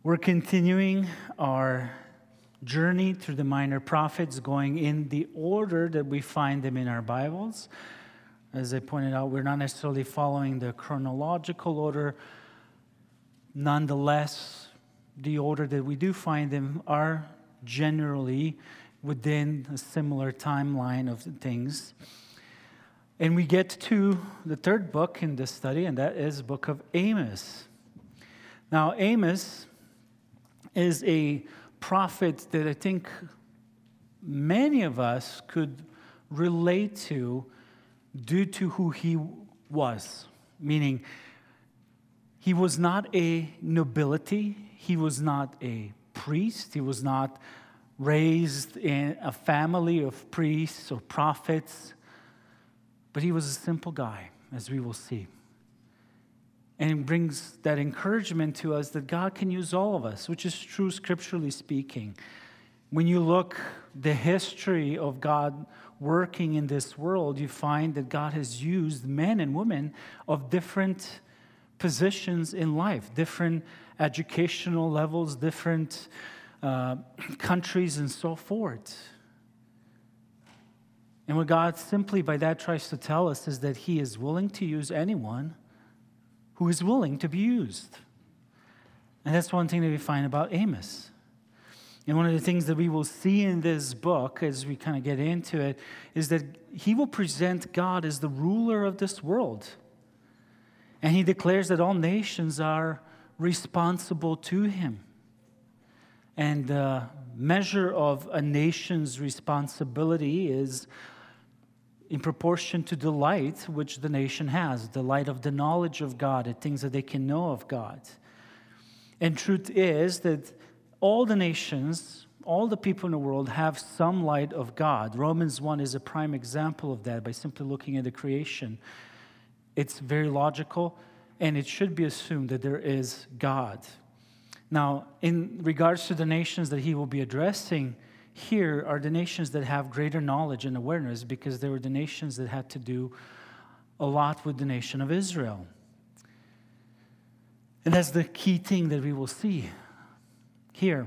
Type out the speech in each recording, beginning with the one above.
We're continuing our journey through the minor prophets, going in the order that we find them in our Bibles. As I pointed out, we're not necessarily following the chronological order. Nonetheless, the order that we do find them are generally within a similar timeline of things. And we get to the third book in this study, and that is the book of Amos. Now, Amos is a prophet that I think many of us could relate to due to who he was. Meaning, he was not a nobility, he was not a priest, he was not raised in a family of priests or prophets, but he was a simple guy, as we will see. And it brings that encouragement to us that God can use all of us, which is true scripturally speaking. When you look the history of God working in this world, you find that God has used men and women of different positions in life, different educational levels, different countries, and so forth. And what God simply by that tries to tell us is that He is willing to use anyone who is willing to be used. And that's one thing that we find about Amos. And one of the things that we will see in this book as we kind of get into it is that he will present God as the ruler of this world. And he declares that all nations are responsible to him. And the measure of a nation's responsibility is in proportion to the light which the nation has, the light of the knowledge of God, the things that they can know of God. And truth is that all the nations, all the people in the world have some light of God. Romans 1 is a prime example of that by simply looking at the creation. It's very logical, and it should be assumed that there is God. Now, in regards to the nations that he will be addressing, here are the nations that have greater knowledge and awareness because they were the nations that had to do a lot with the nation of Israel. And that's the key thing that we will see here.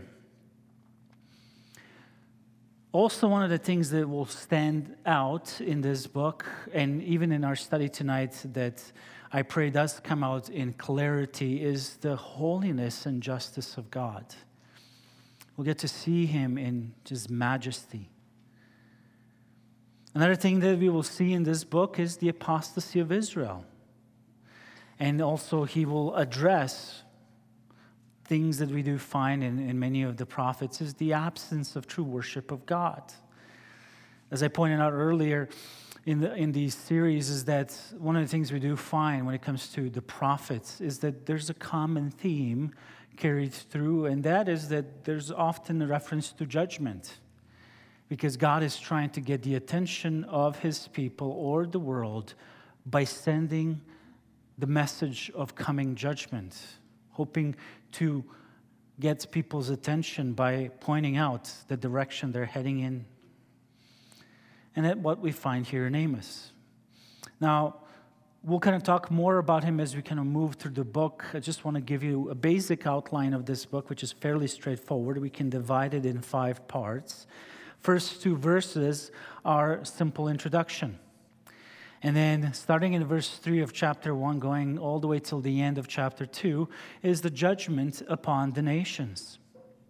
Also, one of the things that will stand out in this book, and even in our study tonight that I pray does come out in clarity, is the holiness and justice of God. We'll get to see him in his majesty. Another thing that we will see in this book is the apostasy of Israel. And also he will address things that we do find in many of the prophets is the absence of true worship of God. As I pointed out earlier in these series is that one of the things we do find when it comes to the prophets is that there's a common theme carried through, and that is that there's often a reference to judgment because God is trying to get the attention of his people or the world by sending the message of coming judgment, hoping to get people's attention by pointing out the direction they're heading in. And that's what we find here in Amos. Now, we'll kind of talk more about him as we kind of move through the book. I just want to give you a basic outline of this book, which is fairly straightforward. We can divide it in 5 parts. First 2 verses are simple introduction. And then starting in verse 3 of chapter 1, going all the way till the end of chapter 2, is the judgment upon the nations.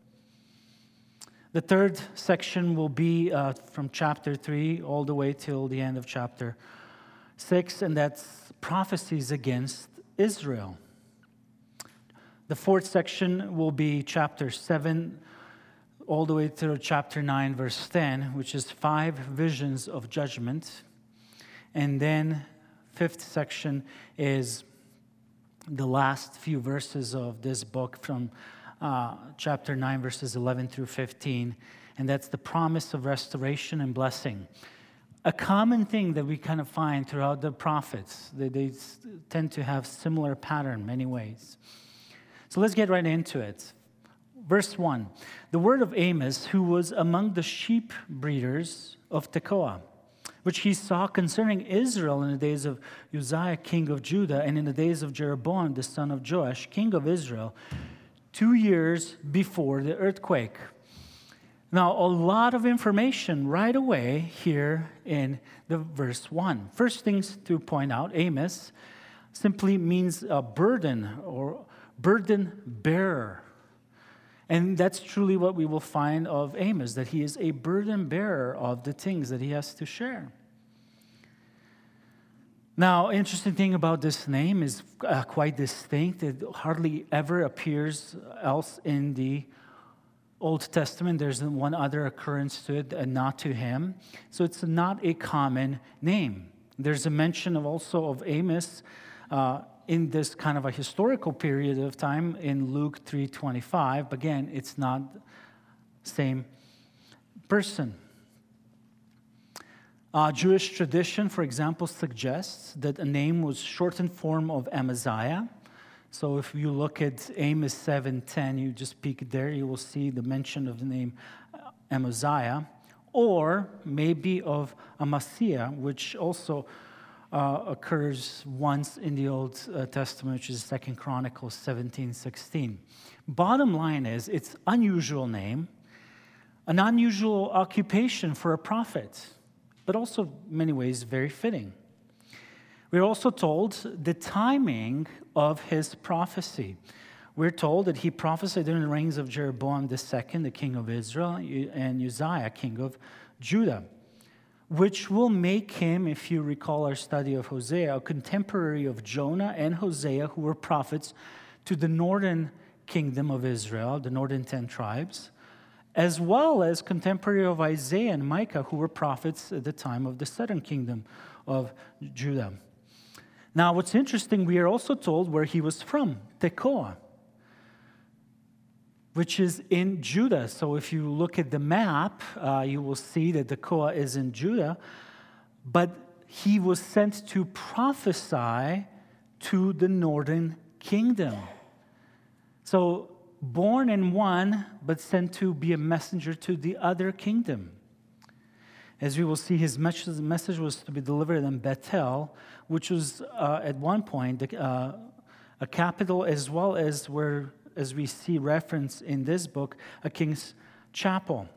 The third section will be from chapter 3 all the way till the end of chapter 6, and that's prophecies against Israel. The fourth section will be chapter 7 all the way through chapter 9, verse 10, which is 5 visions of judgment. And then fifth section is the last few verses of this book from chapter 9, verses 11 through 15, and that's the promise of restoration and blessing. A common thing that we kind of find throughout the prophets, they tend to have similar pattern in many ways. So let's get right into it. Verse 1, the word of Amos, who was among the sheep breeders of Tekoa, which he saw concerning Israel in the days of Uzziah, king of Judah, and in the days of Jeroboam, the son of Joash, king of Israel, 2 years before the earthquake. Now, a lot of information right away here in the verse 1. First things to point out, Amos simply means a burden or burden bearer. And that's truly what we will find of Amos, that he is a burden bearer of the things that he has to share. Now, interesting thing about this name is quite distinct. It hardly ever appears else in the Old Testament. There's one other occurrence to it, and not to him. So it's not a common name. There's a mention also of Amos in this kind of a historical period of time in Luke 3:25. But again, it's not same person. Jewish tradition, for example, suggests that a name was shortened form of Amaziah. So if you look at Amos 7:10, you just peek there, you will see the mention of the name Amaziah, or maybe of Amasiah, which also occurs once in the Old Testament, which is 2 Chronicles 17:16. Bottom line is, it's an unusual name, an unusual occupation for a prophet, but also in many ways very fitting. We're also told the timing of his prophecy. We're told that he prophesied during the reigns of Jeroboam II, the king of Israel, and Uzziah, king of Judah, which will make him, if you recall our study of Hosea, a contemporary of Jonah and Hosea, who were prophets to the northern kingdom of Israel, the northern 10 tribes, as well as contemporary of Isaiah and Micah, who were prophets at the time of the southern kingdom of Judah. Now, what's interesting, we are also told where he was from, Tekoa, which is in Judah. So if you look at the map, you will see that Tekoa is in Judah, but he was sent to prophesy to the northern kingdom. So born in one, but sent to be a messenger to the other kingdom. As we will see, his message was to be delivered in Bethel, which was at one point a capital, as well as where, as we see reference in this book, a king's chapel.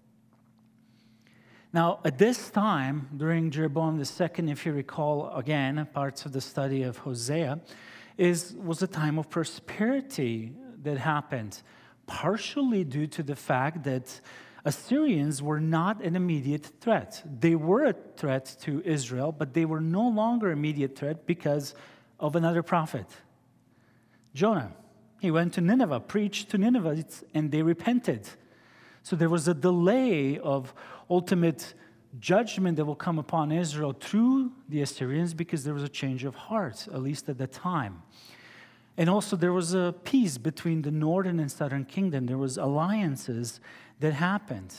Now, at this time, during Jeroboam II, if you recall, again, parts of the study of Hosea, was a time of prosperity that happened, partially due to the fact that Assyrians were not an immediate threat. They were a threat to Israel, but they were no longer an immediate threat because of another prophet, Jonah. He went to Nineveh, preached to Ninevites, and they repented. So there was a delay of ultimate judgment that will come upon Israel through the Assyrians because there was a change of heart, at least at the time. And also there was a peace between the northern and southern kingdom. There was alliances that happened.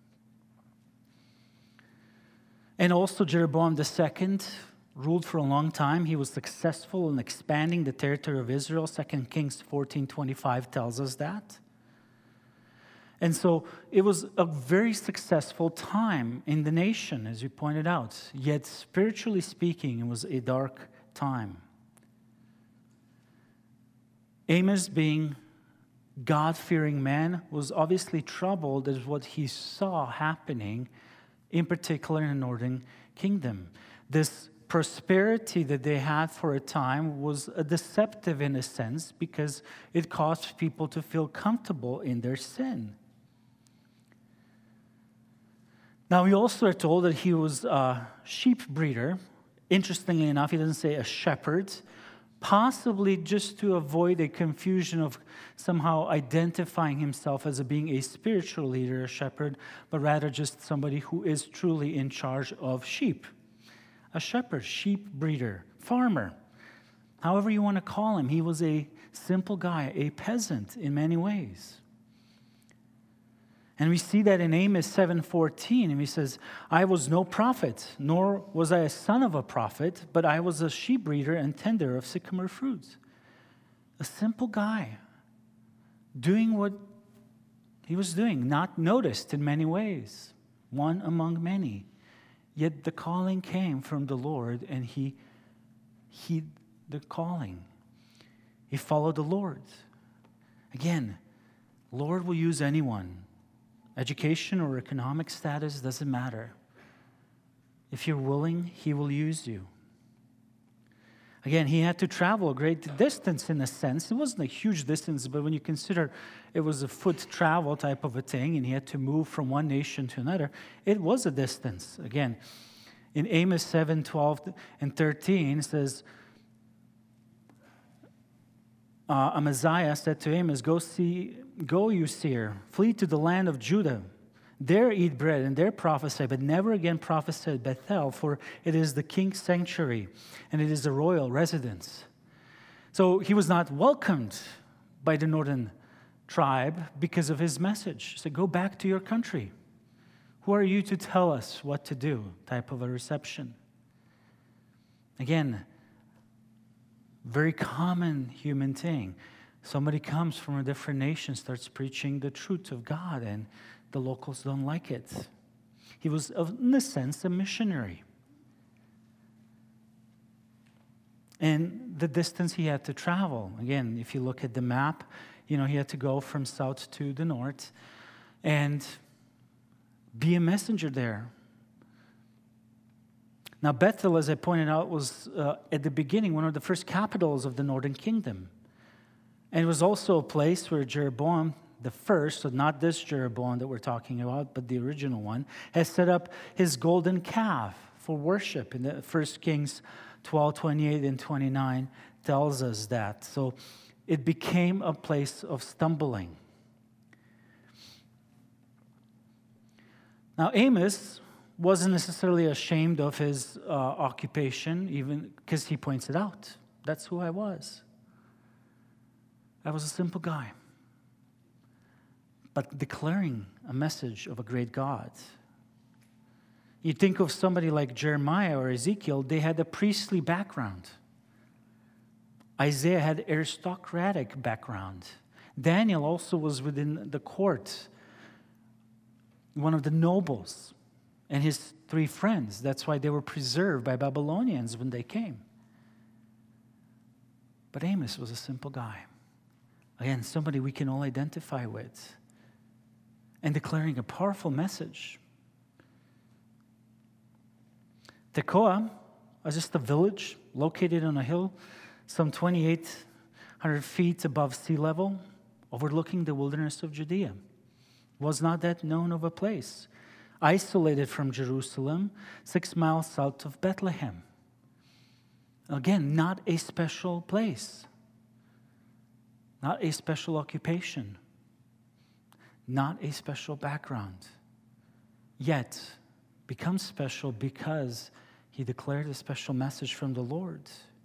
And also Jeroboam II ruled for a long time. He was successful in expanding the territory of Israel. 2 Kings 14:25 tells us that. And so it was a very successful time in the nation, as you pointed out. Yet spiritually speaking, it was a dark time. Amos, being God-fearing man, was obviously troubled at what he saw happening, in particular in the northern kingdom. This prosperity that they had for a time was deceptive in a sense because it caused people to feel comfortable in their sin. Now, we also are told that he was a sheep breeder. Interestingly enough, he doesn't say a shepherd, possibly just to avoid a confusion of somehow identifying himself as being a spiritual leader, a shepherd, but rather just somebody who is truly in charge of sheep. A shepherd, sheep breeder, farmer, however you want to call him. He was a simple guy, a peasant in many ways. And we see that in Amos 7:14, and he says, I was no prophet, nor was I a son of a prophet, but I was a sheep breeder and tender of sycamore fruits. A simple guy doing what he was doing, not noticed in many ways, one among many. Yet the calling came from the Lord, and he heeded the calling. He followed the Lord. Again, Lord will use anyone. Education or economic status doesn't matter. If you're willing, He will use you. Again, He had to travel a great distance in a sense. It wasn't a huge distance, but when you consider it was a foot travel type of a thing, and He had to move from one nation to another, it was a distance. Again, in Amos 7, 12 and 13, it says, Amaziah said to Amos, Go, you seer, flee to the land of Judah. There eat bread, and there prophesy, but never again prophesy at Bethel, for it is the king's sanctuary, and it is a royal residence. So he was not welcomed by the northern tribe because of his message. So go back to your country. Who are you to tell us what to do? Type of a reception. Again, very common human thing. Somebody comes from a different nation, starts preaching the truth of God, and the locals don't like it. He was, in a sense, a missionary. And the distance he had to travel, again, if you look at the map, he had to go from south to the north and be a messenger there. Now, Bethel, as I pointed out, was at the beginning one of the first capitals of the northern kingdom. And it was also a place where Jeroboam the first, so not this Jeroboam that we're talking about, but the original one, has set up his golden calf for worship. In the 1 Kings 12, 28 and 29 tells us that. So it became a place of stumbling. Now Amos wasn't necessarily ashamed of his occupation, even because he points it out. That's who I was. I was a simple guy, but declaring a message of a great God. You think of somebody like Jeremiah or Ezekiel, they had a priestly background. Isaiah had aristocratic background. Daniel also was within the court, one of the nobles, and his 3 friends. That's why they were preserved by Babylonians when they came. But Amos was a simple guy. Again, somebody we can all identify with, and declaring a powerful message. Tekoa was just a village located on a hill some 2,800 feet above sea level, overlooking the wilderness of Judea. Was not that known of a place, isolated from Jerusalem, 6 miles south of Bethlehem. Again, not a special place, not a special occupation, not a special background, yet becomes special because he declared a special message from the Lord.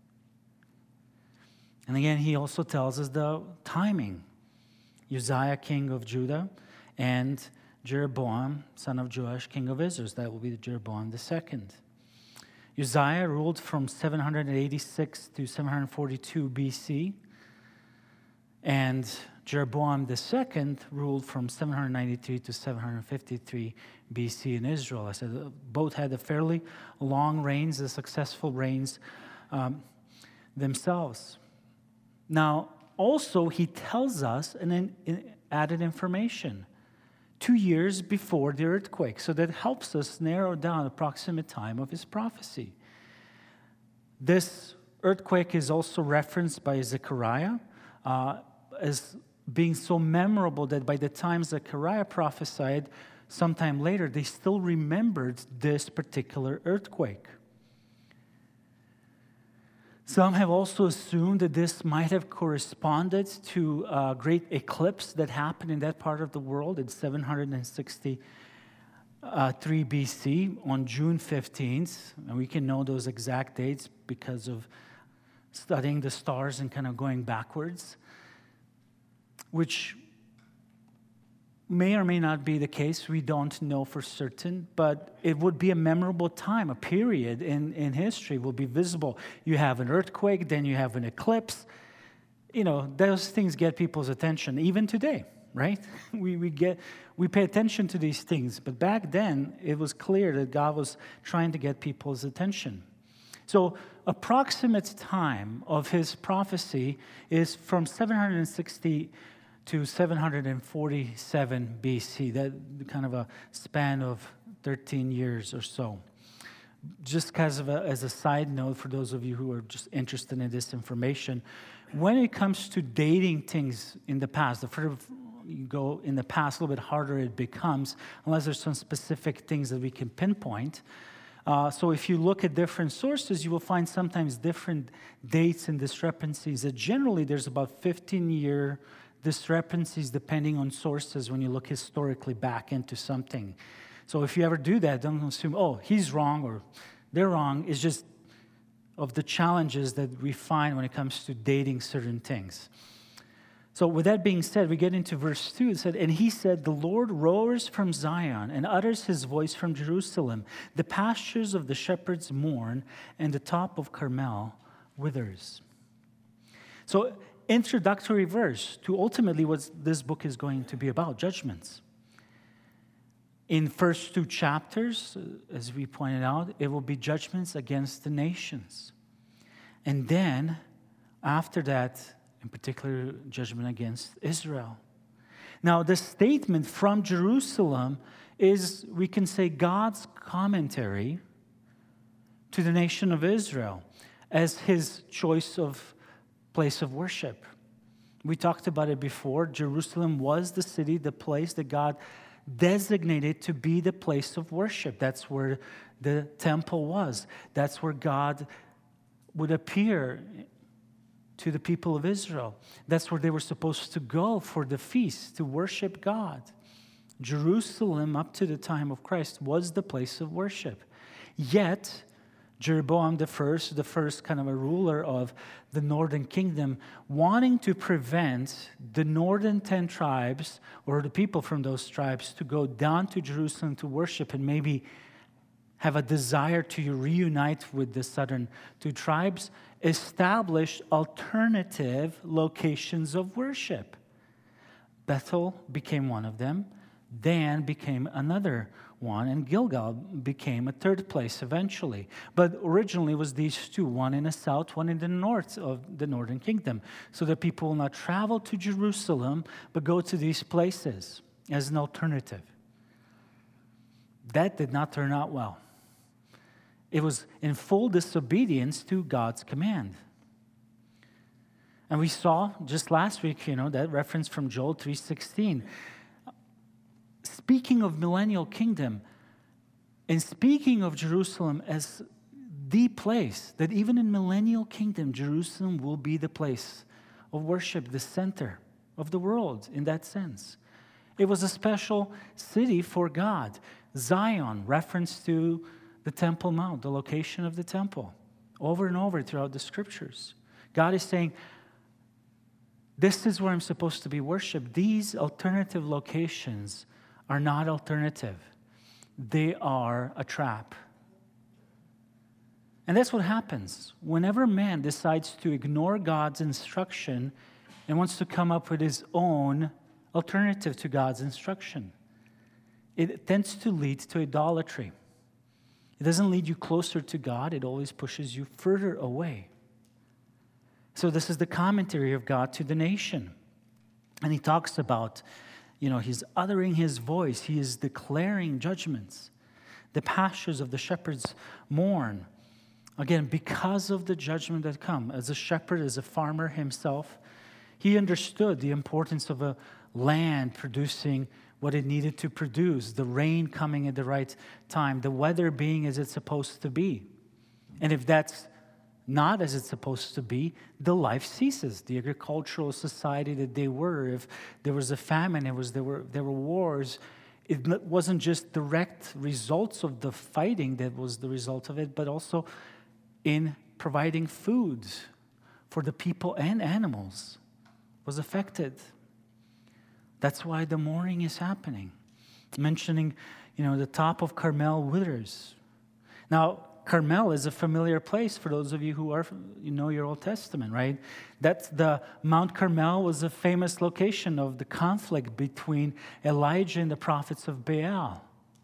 And again, he also tells us the timing. Uzziah, king of Judah, and Jeroboam, son of Joash, king of Israel. That will be Jeroboam II. Uzziah ruled from 786 to 742 BC, and Jeroboam II ruled from 793 to 753 BC in Israel. I said both had a fairly long reigns, the successful reigns themselves. Now, also, he tells us an added information. 2 years before the earthquake. So that helps us narrow down the approximate time of his prophecy. This earthquake is also referenced by Zechariah as being so memorable that by the time Zechariah prophesied sometime later, they still remembered this particular earthquake. Some have also assumed that this might have corresponded to a great eclipse that happened in that part of the world in 763 BC on June 15th. And we can know those exact dates because of studying the stars and kind of going backwards, which may or may not be the case. We don't know for certain, but it would be a memorable time, a period in history will be visible. You have an earthquake, then you have an eclipse. Those things get people's attention, even today, right? We pay attention to these things, but back then, it was clear that God was trying to get people's attention. So, approximate time of his prophecy is from 760 to 747 BC, that kind of a span of 13 years or so. Just as a side note, for those of you who are just interested in this information, when it comes to dating things in the past, the further you go in the past, a little bit harder it becomes, unless there's some specific things that we can pinpoint. So if you look at different sources, you will find sometimes different dates and discrepancies. Generally, there's about 15-year discrepancies depending on sources when you look historically back into something. So if you ever do that, don't assume, oh, he's wrong or they're wrong. It's just of the challenges that we find when it comes to dating certain things. So with that being said, we get into verse 2. It said, "And he said, the Lord roars from Zion and utters his voice from Jerusalem. The pastures of the shepherds mourn, and the top of Carmel withers." So introductory verse to ultimately what this book is going to be about, judgments. In first 2 chapters, as we pointed out, it will be judgments against the nations. And then, after that, in particular, judgment against Israel. Now, the statement from Jerusalem is, we can say, God's commentary to the nation of Israel as his choice of place of worship. We talked about it before. Jerusalem was the city, the place that God designated to be the place of worship. That's where the temple was. That's where God would appear to the people of Israel. That's where they were supposed to go for the feast, to worship God. Jerusalem, up to the time of Christ, was the place of worship. Yet, Jeroboam the first kind of a ruler of the northern kingdom, wanting to prevent the northern 10 tribes, or the people from those tribes, to go down to Jerusalem to worship and maybe have a desire to reunite with the southern 2 tribes, established alternative locations of worship. Bethel became one of them, Dan became another one, and Gilgal became a third place eventually. But originally it was these 2, one in the south, one in the north of the northern kingdom, so that people will not travel to Jerusalem, but go to these places as an alternative. That did not turn out well. It was in full disobedience to God's command. And we saw just last week, that reference from Joel 3:16. Speaking of millennial kingdom, and speaking of Jerusalem as the place, that even in millennial kingdom, Jerusalem will be the place of worship, the center of the world in that sense. It was a special city for God. Zion, reference to the Temple Mount, the location of the temple, over and over throughout the scriptures. God is saying, this is where I'm supposed to be worshiped. These alternative locations are not alternative. They are a trap. And that's what happens. Whenever man decides to ignore God's instruction and wants to come up with his own alternative to God's instruction, it tends to lead to idolatry. It doesn't lead you closer to God. It always pushes you further away. So this is the commentary of God to the nation. And he talks about, he's uttering his voice. He is declaring judgments. The pastures of the shepherds mourn. Again, because of the judgment that come. As a shepherd, as a farmer himself, he understood the importance of a land producing what it needed to produce, the rain coming at the right time, the weather being as it's supposed to be. And if that's not as it's supposed to be, the life ceases. The agricultural society that they were, if there was a famine, there were wars, it wasn't just direct results of the fighting that was the result of it, but also in providing food for the people and animals was affected. That's why the mourning is happening. Mentioning, the top of Carmel withers. Now, Carmel is a familiar place for those of you who know your Old Testament, right? That's the Mount Carmel was a famous location of the conflict between Elijah and the prophets of Baal.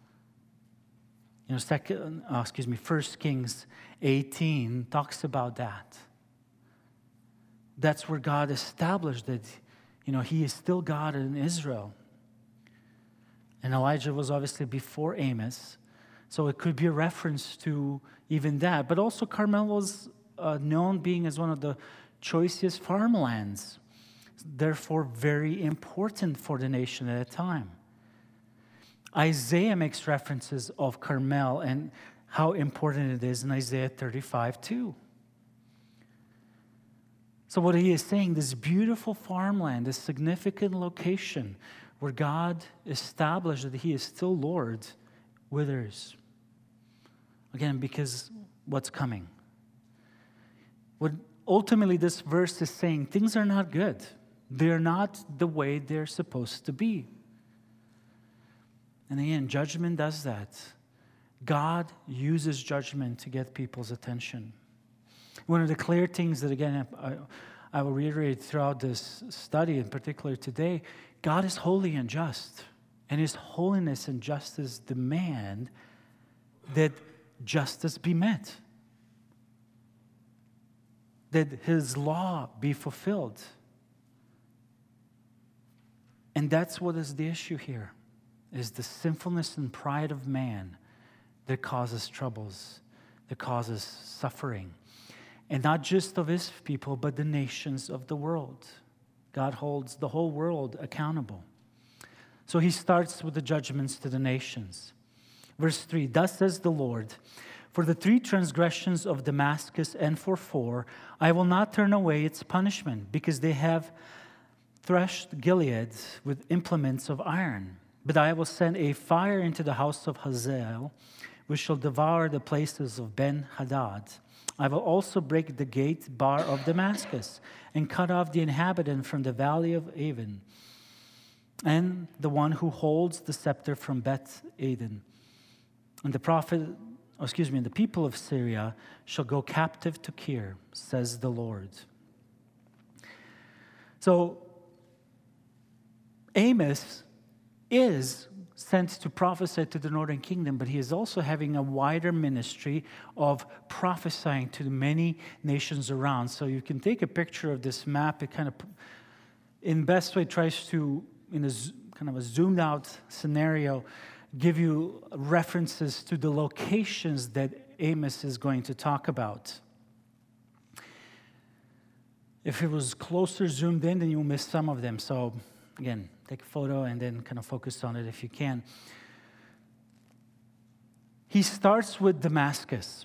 1 Kings 18 talks about that. That's where God established that He is still God in Israel. And Elijah was obviously before Amos, so it could be a reference to even that. But also Carmel was known being as one of the choicest farmlands, therefore very important for the nation at that time. Isaiah makes references of Carmel and how important it is in Isaiah 35 too. So what he is saying, this beautiful farmland, this significant location where God established that he is still Lord, withers. Again, because what's coming? What ultimately this verse is saying, things are not good. They're not the way they're supposed to be. And again, judgment does that. God uses judgment to get people's attention. One of the clear things that, again, I will reiterate throughout this study, in particular today, God is holy and just. And his holiness and justice demand that justice be met, that his law be fulfilled. And that's what is the issue here, is the sinfulness and pride of man that causes troubles, that causes suffering. And not just of his people, but the nations of the world. God holds the whole world accountable. So he starts with the judgments to the nations. Verse 3, thus says the Lord, for the 3 transgressions of Damascus and for 4, I will not turn away its punishment, because they have threshed Gilead with implements of iron. But I will send a fire into the house of Hazael, which shall devour the places of Ben-Hadad. I will also break the gate bar of Damascus and cut off the inhabitant from the valley of Aven, and the one who holds the scepter from Beth-Aden. And the people of Syria shall go captive to Kir, says the Lord. So Amos is sent to prophesy to the northern kingdom, but he is also having a wider ministry of prophesying to the many nations around. So you can take a picture of this map. It kind of, in best way, tries to, in a kind of a zoomed out scenario, give you references to the locations that Amos is going to talk about. If it was closer zoomed in, then you'll miss some of them. So again, take a photo and then kind of focus on it if you can. He starts with Damascus.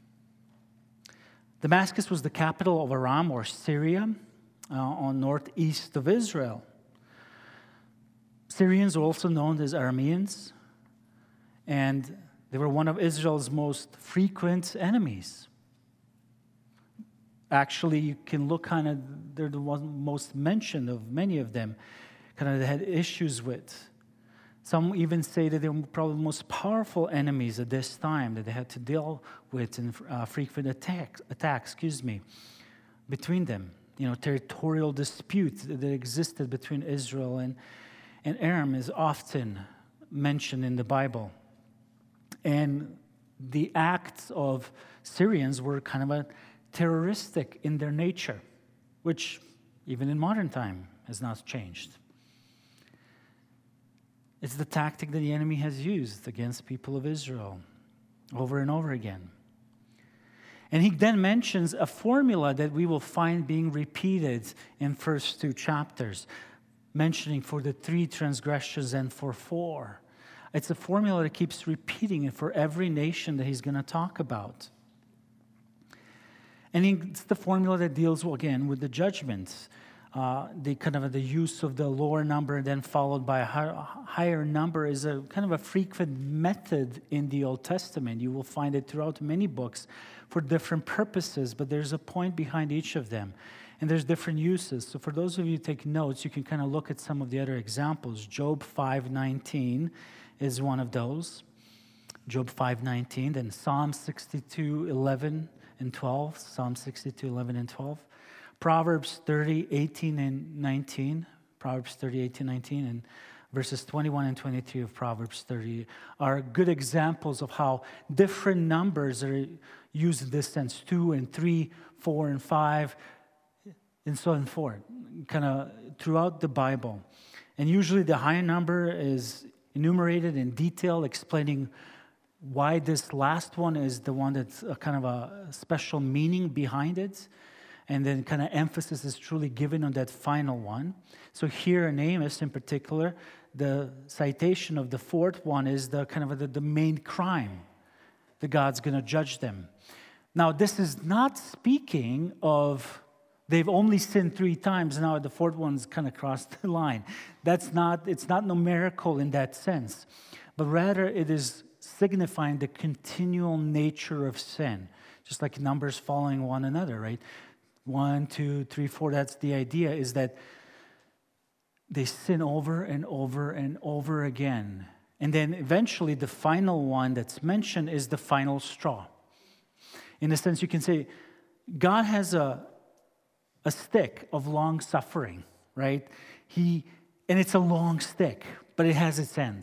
Damascus was the capital of Aram, or Syria, on northeast of Israel. Syrians were also known as Arameans, and they were one of Israel's most frequent enemies. Actually, you can look kind of, they're the one most mentioned of many of them, kind of they had issues with. Some even say that they were probably the most powerful enemies at this time that they had to deal with in frequent attacks, between them. Territorial disputes that existed between Israel and Aram is often mentioned in the Bible. And the acts of Syrians were kind of a terroristic in their nature, which even in modern time has not changed. It's the tactic that the enemy has used against people of Israel over and over again. And he then mentions a formula that we will find being repeated in first 2 chapters, mentioning for the 3 transgressions and for 4. It's a formula that keeps repeating it for every nation that he's going to talk about. And it's the formula that deals, again, with the judgments. The use of the lower number, then followed by a higher number, is a kind of a frequent method in the Old Testament. You will find it throughout many books for different purposes, but there's a point behind each of them, and there's different uses. So for those of you who take notes, you can kind of look at some of the other examples. Job 5:19 is one of those. Job 5:19, then Psalm 62:11 and 12. Psalm 62:11 and 12. Proverbs 30:18 and 19. Proverbs 30:18, 19, and verses 21 and 23 of Proverbs 30 are good examples of how different numbers are used in this sense. 2 and 3, 4 and 5, and so on and forth. Kind of throughout the Bible. And usually the higher number is enumerated in detail, explaining why this last one is the one that's a kind of a special meaning behind it. And then kind of emphasis is truly given on that final one. So here in Amos in particular, the citation of the fourth one is the kind of the main crime that God's going to judge them. Now, this is not speaking of they've only sinned 3 times, now the fourth one's kind of crossed the line. It's not numerical in that sense, but rather it is signifying the continual nature of sin, just like numbers following one another, right? 1, 2, 3, 4, that's the idea, is that they sin over and over and over again. And then eventually the final one that's mentioned is the final straw. In a sense, you can say God has a stick of long suffering, right? And it's a long stick, but it has its end.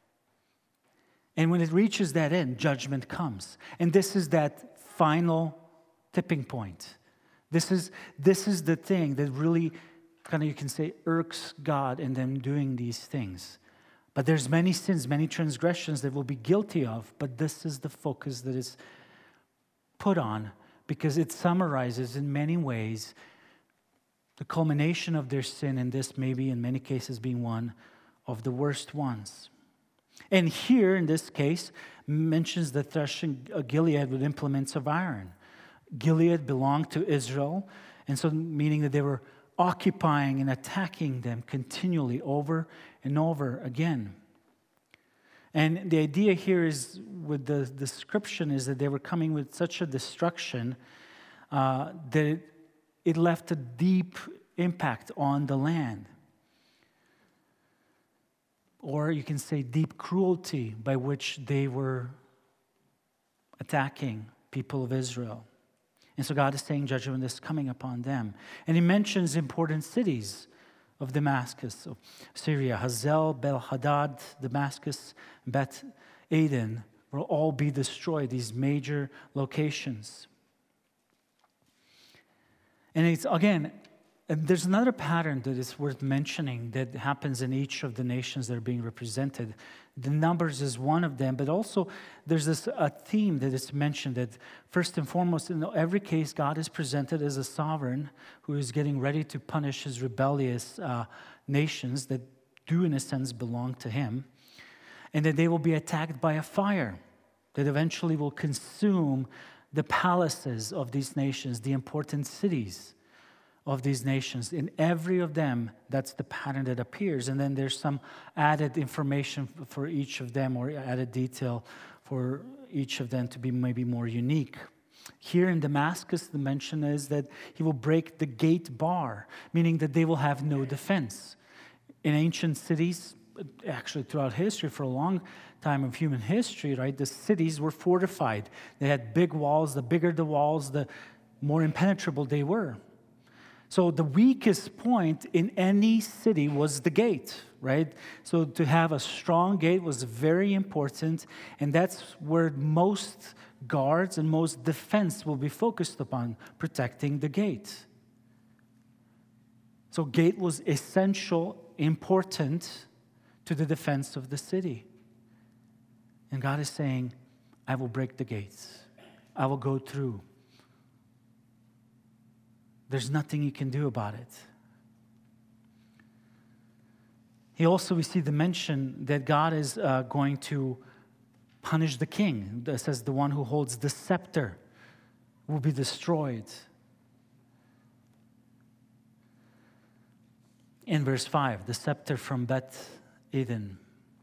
And when it reaches that end, judgment comes. And this is that final tipping point. This is the thing that really kind of, you can say, irks God in them doing these things. But there's many sins, many transgressions that we'll be guilty of, but this is the focus that is put on, because it summarizes in many ways the culmination of their sin, and this maybe in many cases being one of the worst ones. And here, in this case, mentions the threshing of Gilead with implements of iron. Gilead belonged to Israel, and so meaning that they were occupying and attacking them continually over and over again. And the idea here is, with the description, is that they were coming with such a destruction that it left a deep impact on the land. Or you can say deep cruelty by which they were attacking people of Israel. And so God is saying judgment is coming upon them. And he mentions important cities of Damascus, of Syria: Hazael, Bel-Hadad, Damascus, Beth Aden will all be destroyed, these major locations. And it's, again, there's another pattern that is worth mentioning that happens in each of the nations that are being represented. The numbers is one of them, but also there's a theme that is mentioned, that first and foremost, in every case, God is presented as a sovereign who is getting ready to punish his rebellious nations that do, in a sense, belong to him, and that they will be attacked by a fire that eventually will consume the palaces of these nations, the important cities of these nations. In every of them, that's the pattern that appears. And then there's some added information for each of them, or added detail for each of them to be maybe more unique. Here in Damascus, the mention is that he will break the gate bar, meaning that they will have no defense. In ancient cities, actually throughout history, for a long time of human history, right, the cities were fortified. They had big walls. The bigger the walls, the more impenetrable they were. So the weakest point in any city was the gate, right? So to have a strong gate was very important, and that's where most guards and most defense will be focused upon, protecting the gate. So gate was essential, important to the defense of the city. And God is saying, I will break the gates. I will go through. There's nothing you can do about it. We see the mention that God is going to punish the king. It says the one who holds the scepter will be destroyed. In verse 5, the scepter from Beth Eden,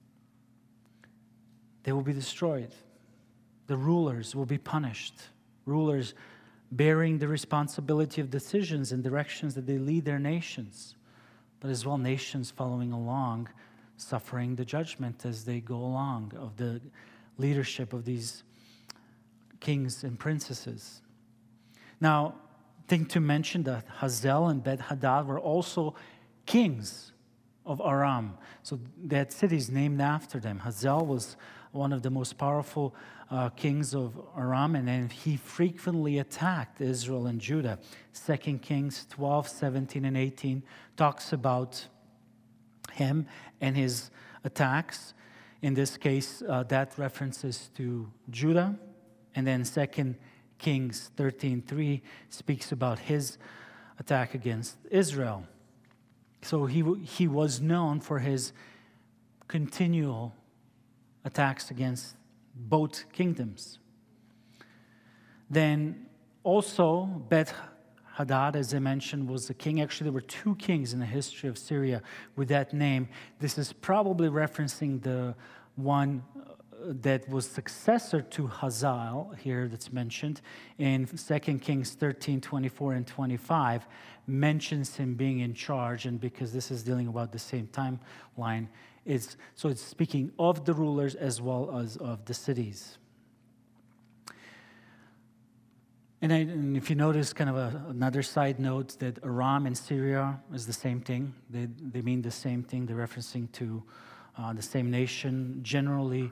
they will be destroyed. The rulers will be punished. Rulers bearing the responsibility of decisions and directions that they lead their nations, but as well nations following along, suffering the judgment as they go along of the leadership of these kings and princesses. Now, thing to mention that Hazael and Beth-Hadad were also kings of Aram. So that city is named after them. Hazael was one of the most powerful kings of Aram, and then he frequently attacked Israel and Judah. 2 Kings 12, 17, and 18 talks about him and his attacks. In this case, that references to Judah. And then 2 Kings 13:3 speaks about his attack against Israel. So he was known for his continual attacks against both kingdoms. Then also Beth-Hadad, as I mentioned, was the king. Actually, there were two kings in the history of Syria with that name. This is probably referencing the one that was successor to Hazael here that's mentioned in 2 Kings 13, 24, and 25, mentions him being in charge, and because this is dealing about the same timeline, it's speaking of the rulers as well as of the cities. And if you notice, kind of another side note, that Aram and Syria is the same thing. They mean the same thing. They're referencing to the same nation. Generally,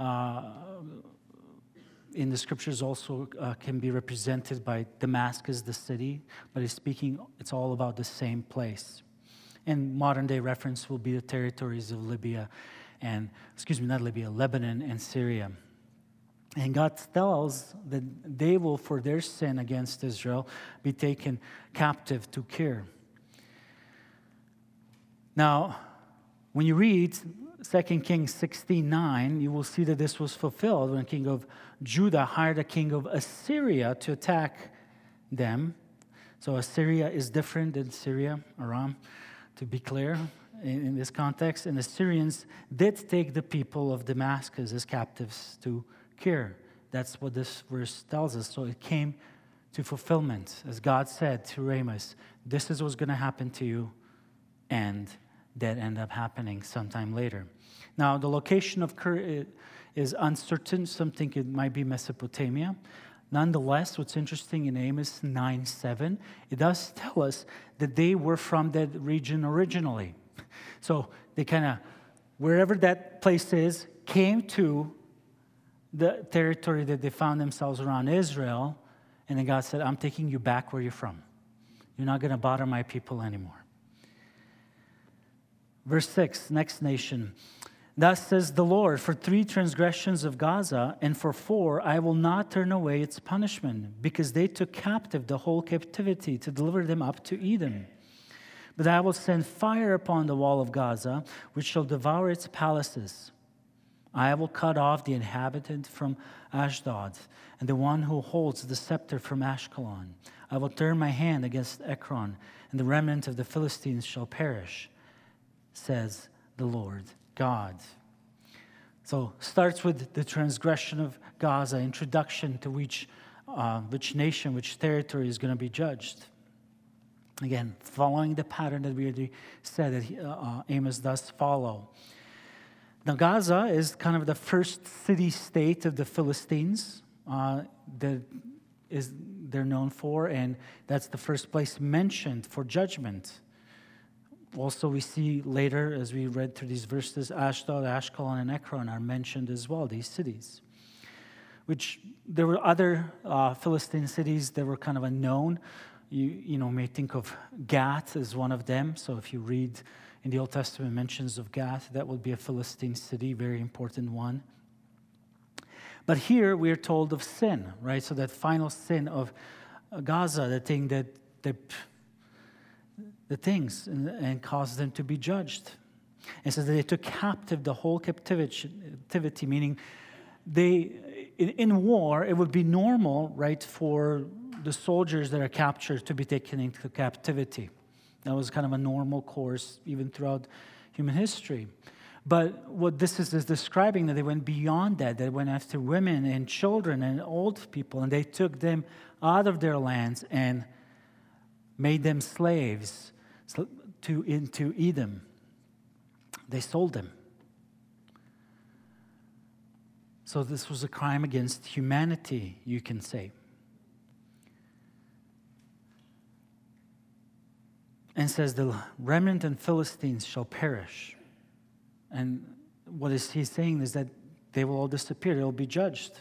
in the scriptures also can be represented by Damascus, the city, but it's all about the same place. And modern day reference will be the territories of Lebanon and Syria. And God tells that they will, for their sin against Israel, be taken captive to Kir. Now, when you read 2 Kings 16:9, you will see that this was fulfilled when king of Judah hired a king of Assyria to attack them. So Assyria is different than Syria, Aram, to be clear in this context. And the Syrians did take the people of Damascus as captives to Kir. That's what this verse tells us. So it came to fulfillment. As God said to Amos, this is what's going to happen to you, and that ended up happening sometime later. Now, the location of Kir is uncertain. Some think it might be Mesopotamia. Nonetheless, what's interesting in Amos 9:7, it does tell us that they were from that region originally. So they kind of, wherever that place is, came to the territory that they found themselves around Israel, and then God said, I'm taking you back where you're from. You're not going to bother my people anymore. Verse 6, next nation. Thus says the Lord, for 3 transgressions of Gaza, and for 4, I will not turn away its punishment, because they took captive the whole captivity to deliver them up to Edom. But I will send fire upon the wall of Gaza, which shall devour its palaces. I will cut off the inhabitant from Ashdod, and the one who holds the scepter from Ashkelon. I will turn my hand against Ekron, and the remnant of the Philistines shall perish, says the Lord God. So starts with the transgression of Gaza, introduction to which nation, which territory is going to be judged. Again, following the pattern that we already said that Amos does follow. Now, Gaza is kind of the first city-state of the Philistines that they're known for, and that's the first place mentioned for judgment. Also, we see later, as we read through these verses, Ashdod, Ashkelon, and Ekron are mentioned as well, these cities. Which there were other Philistine cities that were kind of unknown. You may think of Gath as one of them. So if you read in the Old Testament mentions of Gath, that would be a Philistine city, very important one. But here we are told of sin, right? So that final sin of Gaza, the thing that the things and caused them to be judged. And so they took captive the whole captivity, meaning in war, it would be normal, right, for the soldiers that are captured to be taken into captivity. That was kind of a normal course even throughout human history. But what this is describing, that they went beyond that. They went after women and children and old people, and they took them out of their lands and made them slaves into Edom. They sold them. So this was a crime against humanity, you can say. and says, the remnant and Philistines shall perish. And what is he saying is that they will all disappear. They will be judged.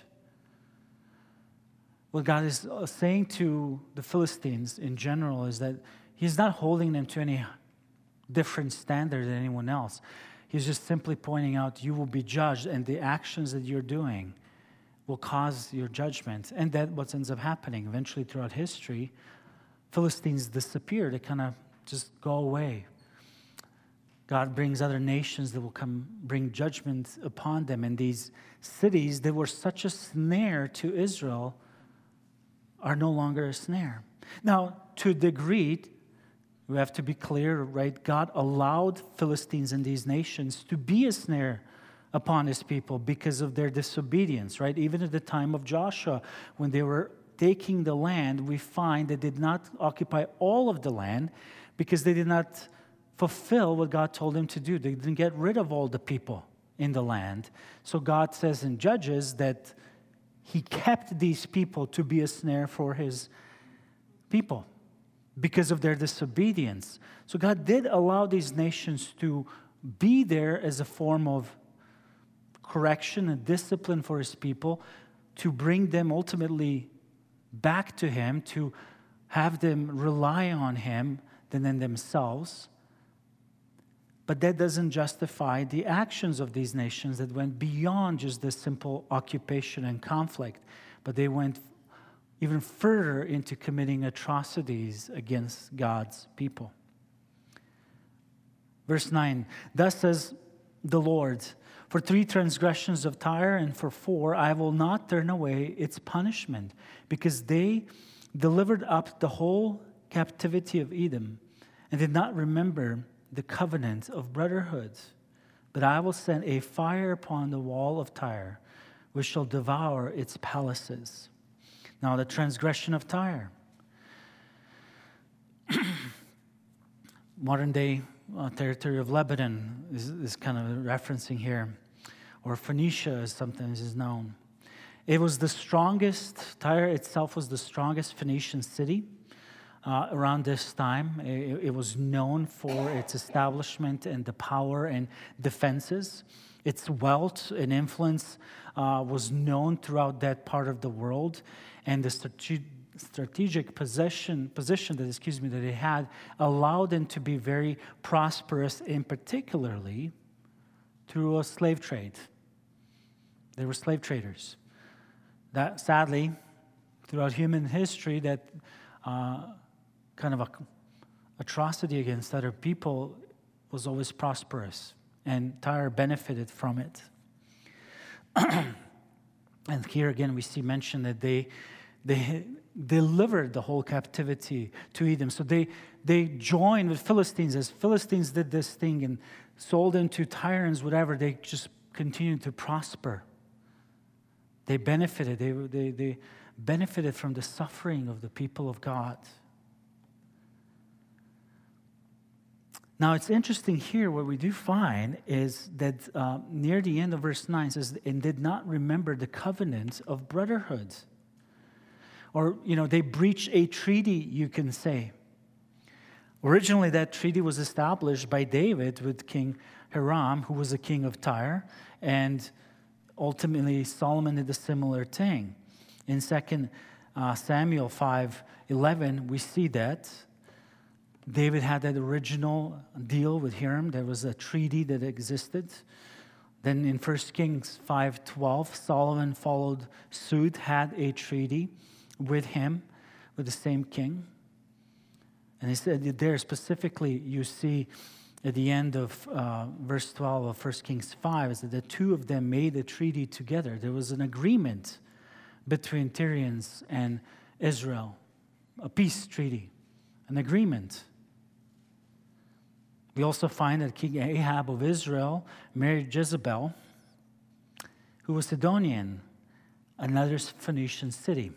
What God is saying to the Philistines in general is that he's not holding them to any different standard than anyone else. He's just simply pointing out you will be judged, and the actions that you're doing will cause your judgment. And that's what ends up happening. Eventually, throughout history, Philistines disappear. They kind of just go away. God brings other nations that will come bring judgment upon them. And these cities that were such a snare to Israel are no longer a snare. Now, to a degree, we have to be clear, right? God allowed Philistines and these nations to be a snare upon his people because of their disobedience, right? Even at the time of Joshua, when they were taking the land, we find they did not occupy all of the land because they did not fulfill what God told them to do. They didn't get rid of all the people in the land. So God says in Judges that he kept these people to be a snare for his people because of their disobedience. So God did allow these nations to be there as a form of correction and discipline for his people, to bring them ultimately back to him, to have them rely on him than in themselves. But that doesn't justify the actions of these nations that went beyond just the simple occupation and conflict, but they went even further into committing atrocities against God's people. Verse 9, thus says the Lord, for 3 transgressions of Tyre and for 4, I will not turn away its punishment, because they delivered up the whole captivity of Edom and did not remember the covenant of brotherhood. But I will send a fire upon the wall of Tyre, which shall devour its palaces. Now, the transgression of Tyre. Modern day territory of Lebanon is kind of referencing here, or Phoenicia as sometimes is known. It was the strongest, Tyre itself was the strongest Phoenician city around this time. It was known for its establishment and the power and defenses. Its wealth and influence was known throughout that part of the world, and the strategic position that it had allowed them to be very prosperous, in particularly through a slave trade. They were slave traders. That sadly, throughout human history, that kind of atrocity against other people was always prosperous, and Tyre benefited from it. And here again we see mentioned that they delivered the whole captivity to Edom. So they joined with Philistines. As Philistines did this thing and sold into tyrants, whatever, they just continued to prosper. They benefited. They benefited from the suffering of the people of God. Now, it's interesting here, what we do find is that near the end of verse 9 it says, and did not remember the covenant of brotherhood. Or, they breached a treaty, you can say. Originally, that treaty was established by David with King Hiram, who was a king of Tyre, and ultimately Solomon did a similar thing. In 2 Samuel 5:11, we see that David had that original deal with Hiram. There was a treaty that existed. Then in 1 Kings 5:12, Solomon followed suit, had a treaty with him, with the same king. And he said there specifically, you see at the end of verse 12 of 1 Kings 5, is that the two of them made a treaty together. There was an agreement between Tyrians and Israel, a peace treaty, an agreement. We also find that King Ahab of Israel married Jezebel, who was Sidonian, another Phoenician city.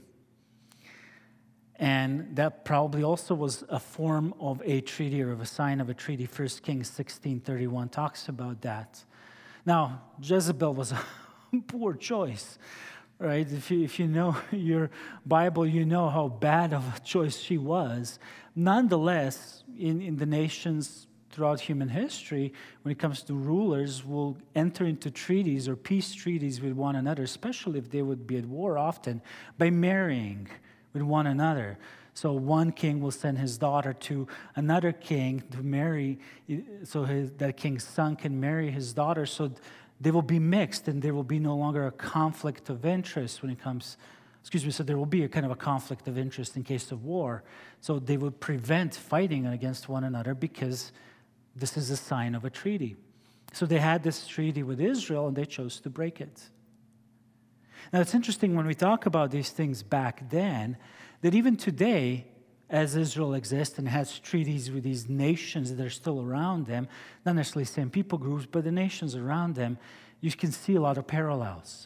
And that probably also was a form of a treaty or of a sign of a treaty. 1 Kings 16:31 talks about that. Now, Jezebel was a poor choice. right? If you know your Bible, you know how bad of a choice she was. Nonetheless, in the nations throughout human history, when it comes to rulers, will enter into treaties or peace treaties with one another, especially if they would be at war often, by marrying with one another. So one king will send his daughter to another king to marry, so that king's son can marry his daughter, so they will be mixed and there will be no longer a conflict of interest when it comes, so there will be a kind of a conflict of interest in case of war. So they would prevent fighting against one another because this is a sign of a treaty. So they had this treaty with Israel and they chose to break it. Now it's interesting when we talk about these things back then, that even today, as Israel exists and has treaties with these nations that are still around them, not necessarily same people groups, but the nations around them, you can see a lot of parallels.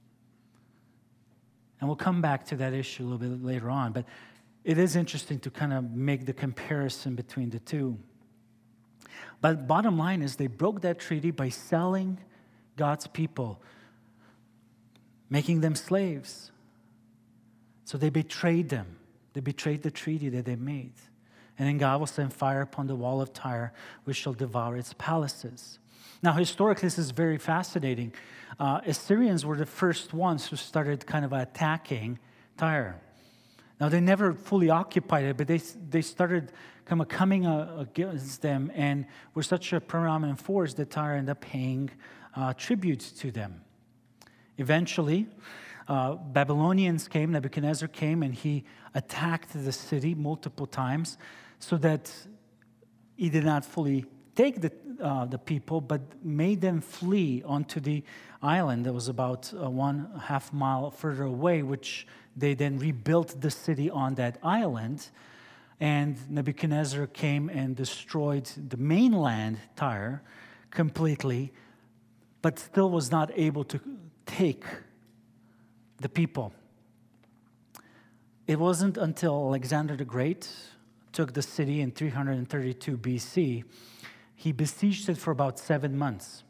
And we'll come back to that issue a little bit later on, but it is interesting to kind of make the comparison between the two. But bottom line is they broke that treaty by selling God's people, making them slaves. So they betrayed them. They betrayed the treaty that they made. And then God will send fire upon the wall of Tyre, which shall devour its palaces. Now, historically, this is very fascinating. Assyrians were the first ones who started kind of attacking Tyre. Now, they never fully occupied it, but they started kind of coming against them and were such a predominant force that Tyre ended up paying tribute to them. Eventually, Babylonians came, Nebuchadnezzar came, and he attacked the city multiple times so that he did not fully take the people, but made them flee onto the island that was about 1.5 mile further away, which they then rebuilt the city on that island. And Nebuchadnezzar came and destroyed the mainland, Tyre, completely, but still was not able to take the people. It wasn't until Alexander the Great took the city in 332 BC, he besieged it for about 7 months.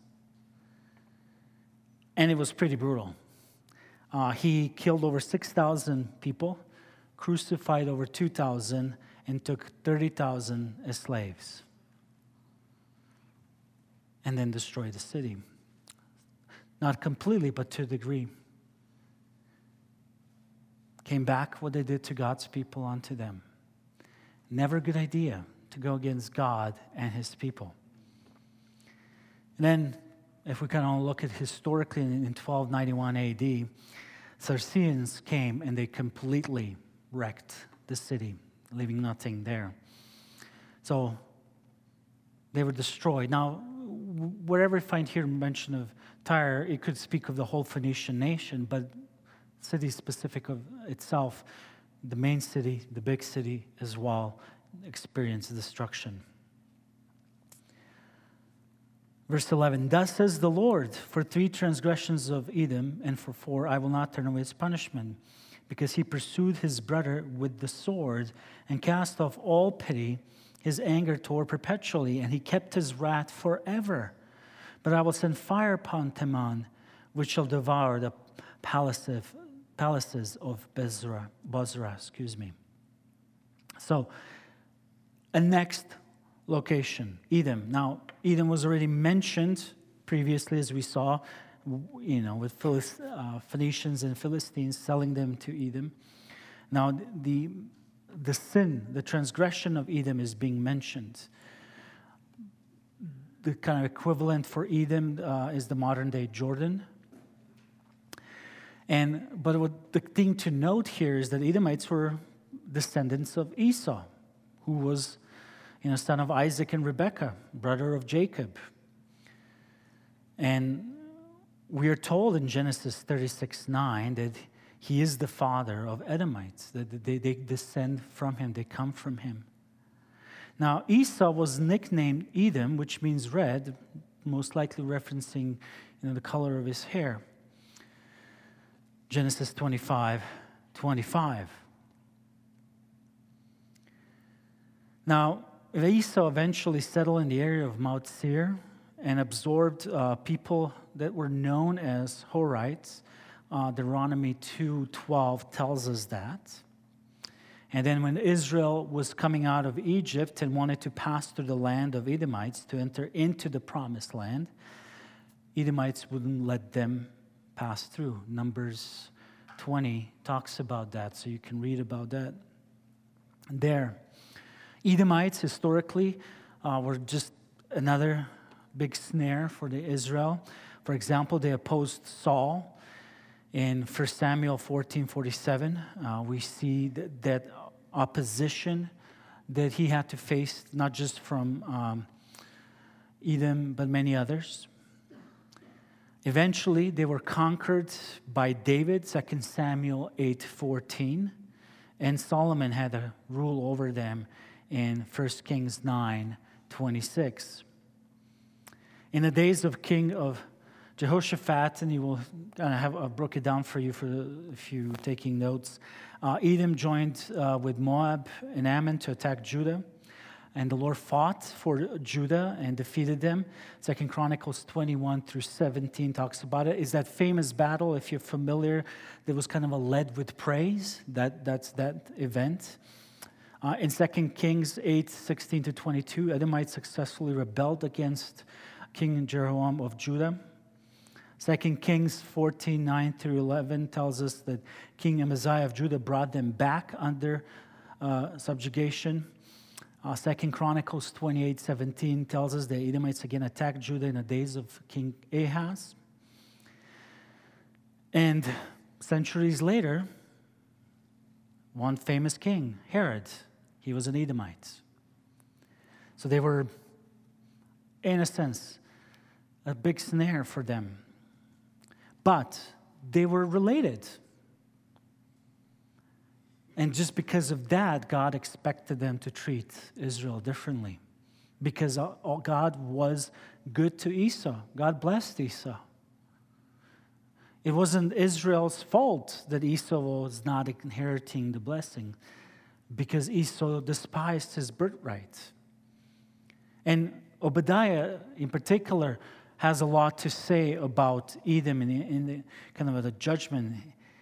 And it was pretty brutal. He killed over 6,000 people, crucified over 2,000, and took 30,000 as slaves. And then destroyed the city. Not completely, but to a degree. Came back what they did to God's people unto them. Never a good idea to go against God and his people. And then, if we kind of look at historically in 1291 AD, Saracens came and they completely wrecked the city, leaving nothing there. So they were destroyed. Now, wherever you find here mention of Tyre, it could speak of the whole Phoenician nation, but city specific of itself, the main city, the big city as well, experienced destruction. Verse 11, thus says the Lord, for 3 transgressions of Edom, and for 4 I will not turn away his punishment, because he pursued his brother with the sword, and cast off all pity, his anger tore perpetually, and he kept his wrath forever. But I will send fire upon Teman, which shall devour the palaces of Bozrah. So, a next location, Edom. Now, Edom was already mentioned previously, as we saw, with Phoenicians and Philistines selling them to Edom. Now, the sin, the transgression of Edom is being mentioned. The kind of equivalent for Edom is the modern-day Jordan. But the thing to note here is that Edomites were descendants of Esau, who was son of Isaac and Rebekah, brother of Jacob. And we are told in Genesis 36:9 that he is the father of Edomites, that they descend from him, they come from him. Now, Esau was nicknamed Edom, which means red, most likely referencing the color of his hair. Genesis 25:25. Now, Esau eventually settled in the area of Mount Seir and absorbed people that were known as Horites, Deuteronomy 2:12 tells us that. And then when Israel was coming out of Egypt and wanted to pass through the land of Edomites to enter into the promised land, Edomites wouldn't let them pass through. Numbers 20 talks about that, so you can read about that there. Edomites historically were just another big snare for the Israel. For example, they opposed Saul. In 1 Samuel 14:47, we see that opposition that he had to face, not just from Edom, but many others. Eventually, they were conquered by David, 2 Samuel 8:14, and Solomon had a rule over them in 1 Kings 9:26. In the days of King of Jehoshaphat, and you will I broke it down for you if you're taking notes. Edom joined with Moab and Ammon to attack Judah, and the Lord fought for Judah and defeated them. 2 Chronicles 21-17 talks about it. It's that famous battle, if you're familiar, there was kind of a led with praise. That's that event. In 2 Kings 8:16-22, Edomites successfully rebelled against King Jeroboam of Judah. 2 Kings 14:9-11 tells us that King Amaziah of Judah brought them back under subjugation. 2 Chronicles 28:17 tells us that Edomites again attacked Judah in the days of King Ahaz. And centuries later, one famous king, Herod, he was an Edomite. So they were, in a sense, a big snare for them. But they were related. And just because of that, God expected them to treat Israel differently. Because God was good to Esau. God blessed Esau. It wasn't Israel's fault that Esau was not inheriting the blessing, because Esau despised his birthright. And Obadiah, in particular, has a lot to say about Edom in the kind of the judgment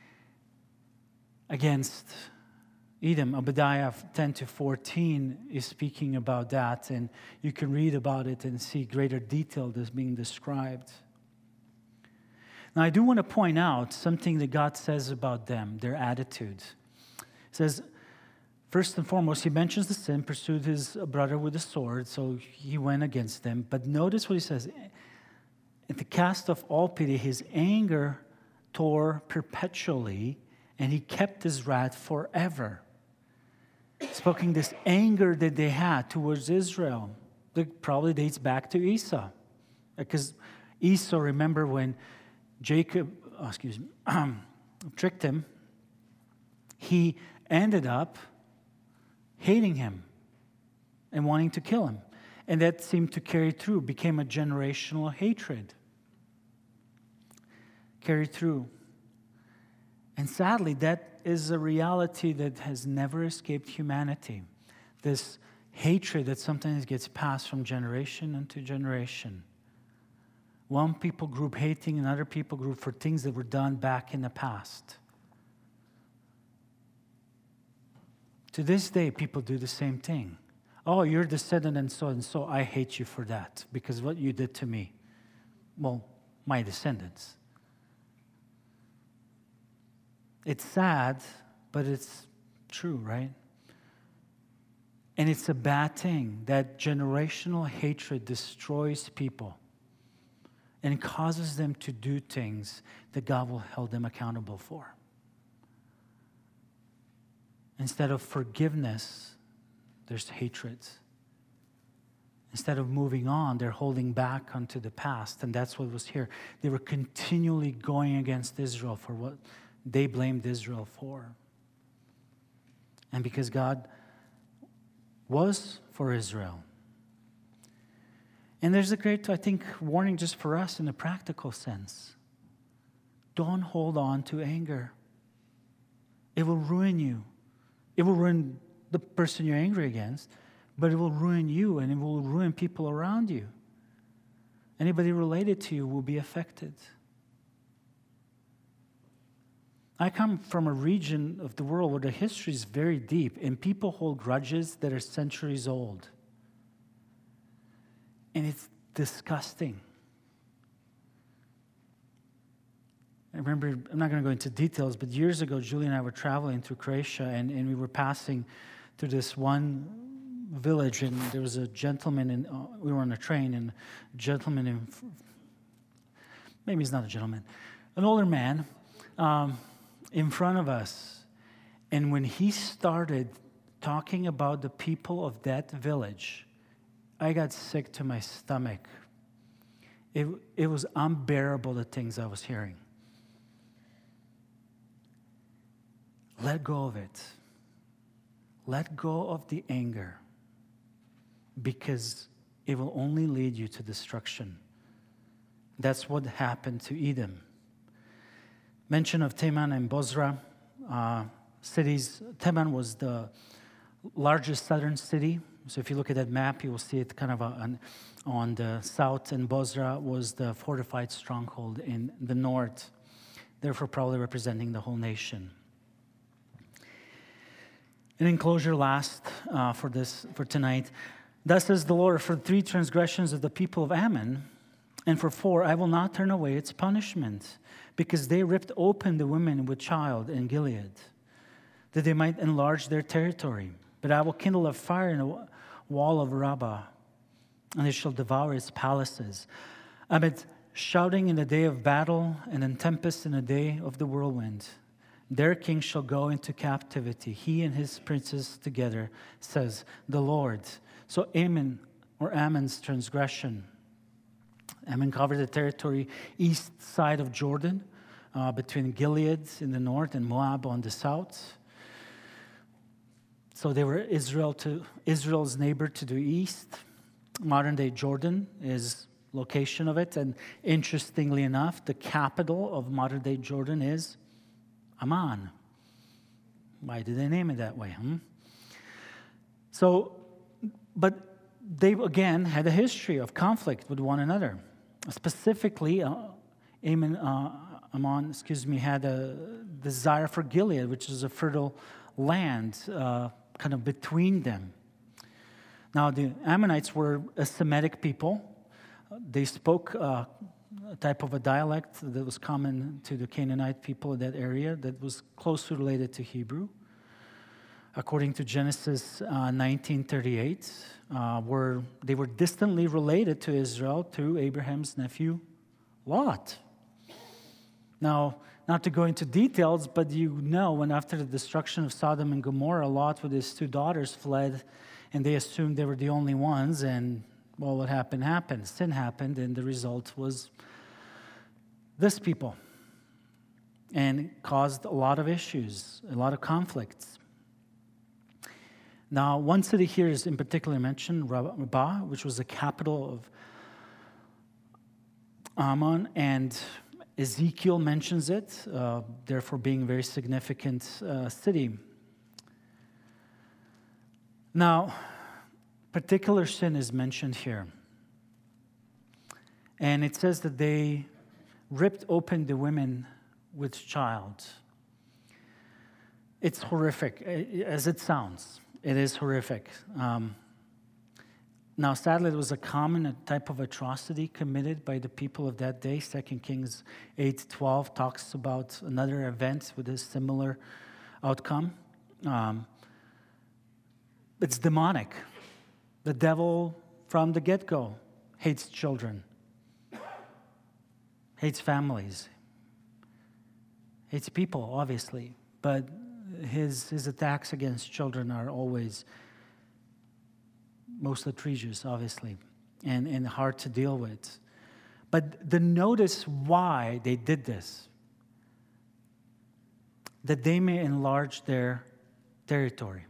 against Edom. Obadiah 10-14 is speaking about that, and you can read about it and see greater detail that's being described. Now, I do want to point out something that God says about them, their attitude. It says, first and foremost, he mentions the sin, pursued his brother with a sword, so he went against them. But notice what he says. At the cast of all pity, his anger tore perpetually, and he kept his wrath forever. Speaking this anger that they had towards Israel, that probably dates back to Esau. Because Esau, remember when Jacob tricked him, he ended up hating him and wanting to kill him. And that seemed to carry through, became a generational hatred. Carried through. And sadly, that is a reality that has never escaped humanity. This hatred that sometimes gets passed from generation into generation. One people group hating another people group for things that were done back in the past. To this day, people do the same thing. Oh, you're descendant and so, I hate you for that because what you did to me. Well, my descendants. It's sad, but it's true, right? And it's a bad thing that generational hatred destroys people and causes them to do things that God will hold them accountable for. Instead of forgiveness, there's hatred. Instead of moving on, they're holding back onto the past, and that's what was here. They were continually going against Israel for what they blamed Israel for. And because God was for Israel. And there's a great, I think, warning just for us in a practical sense. Don't hold on to anger. It will ruin you. It will ruin the person you're angry against, but it will ruin you and it will ruin people around you. Anybody related to you will be affected. I come from a region of the world where the history is very deep, and people hold grudges that are centuries old. And it's disgusting. I remember, I'm not going to go into details, but years ago, Julie and I were traveling through Croatia, and we were passing through this one village, and there was a gentleman, and we were on a train, and a gentleman, maybe he's not a gentleman, an older man in front of us. And when he started talking about the people of that village, I got sick to my stomach. It was unbearable, the things I was hearing. Let go of it. Let go of the anger, because it will only lead you to destruction. That's what happened to Edom. Mention of Teman and Bozrah cities. Teman was the largest southern city. So if you look at that map, you will see it kind of on the south, and Bozrah was the fortified stronghold in the north, therefore probably representing the whole nation. An enclosure last for tonight. Thus says the Lord, for 3 transgressions of the people of Ammon, and for 4, I will not turn away its punishment, because they ripped open the women with child in Gilead, that they might enlarge their territory. But I will kindle a fire in the wall of Rabbah, and it shall devour its palaces. Amid shouting in the day of battle, and in tempest in the day of the whirlwind, their king shall go into captivity, he and his princes together, says the Lord. So Ammon's transgression. Ammon covered the territory east side of Jordan, between Gilead in the north and Moab on the south. So they were Israel's neighbor to the east. Modern-day Jordan is location of it. And interestingly enough, the capital of modern-day Jordan is Amman. Why did they name it that way? So, but they again had a history of conflict with one another. Specifically, Ammon had a desire for Gilead, which is a fertile land, kind of between them. Now, the Ammonites were a Semitic people. They spoke a type of a dialect that was common to the Canaanite people in that area that was closely related to Hebrew. According to Genesis 19:38, they were distantly related to Israel through Abraham's nephew, Lot. Now, not to go into details, but you know when after the destruction of Sodom and Gomorrah, Lot with his 2 daughters fled, and they assumed they were the only ones, and well, what happened. Sin happened, and the result was this people. And it caused a lot of issues, a lot of conflicts. Now, one city here is in particular mentioned, Rabbah, which was the capital of Ammon, and Ezekiel mentions it, therefore being a very significant city. Now, particular sin is mentioned here. And it says that they ripped open the women with child. It's horrific, as it sounds. It is horrific. Now, sadly, it was a common type of atrocity committed by the people of that day. 2 Kings 8:12 talks about another event with a similar outcome. It's demonic. The devil, from the get-go, hates children, hates families, hates people, obviously, but his attacks against children are always most egregious, obviously, and hard to deal with. But notice why they did this. That they may enlarge their territory.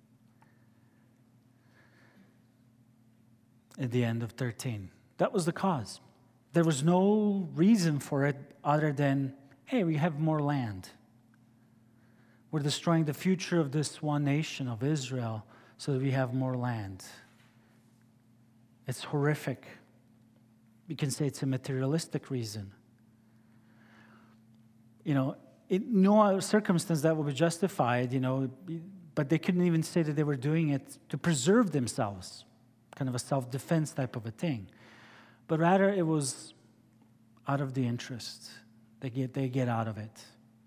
At the end of 13. That was the cause. There was no reason for it other than, hey, we have more land. We're destroying the future of this one nation of Israel so that we have more land. It's horrific. You can say it's a materialistic reason. You know, in no circumstance that would be justified, but they couldn't even say that they were doing it to preserve themselves, kind of a self-defense type of a thing. But rather, it was out of the interest. They get out of it.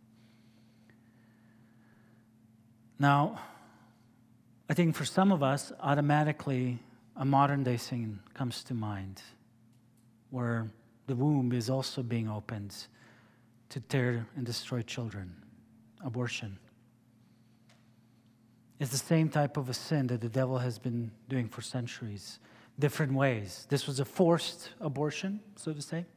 Now, I think for some of us, automatically, a modern-day scene comes to mind, where the womb is also being opened to tear and destroy children, abortion. It's the same type of a sin that the devil has been doing for centuries, different ways. This was a forced abortion, so to say.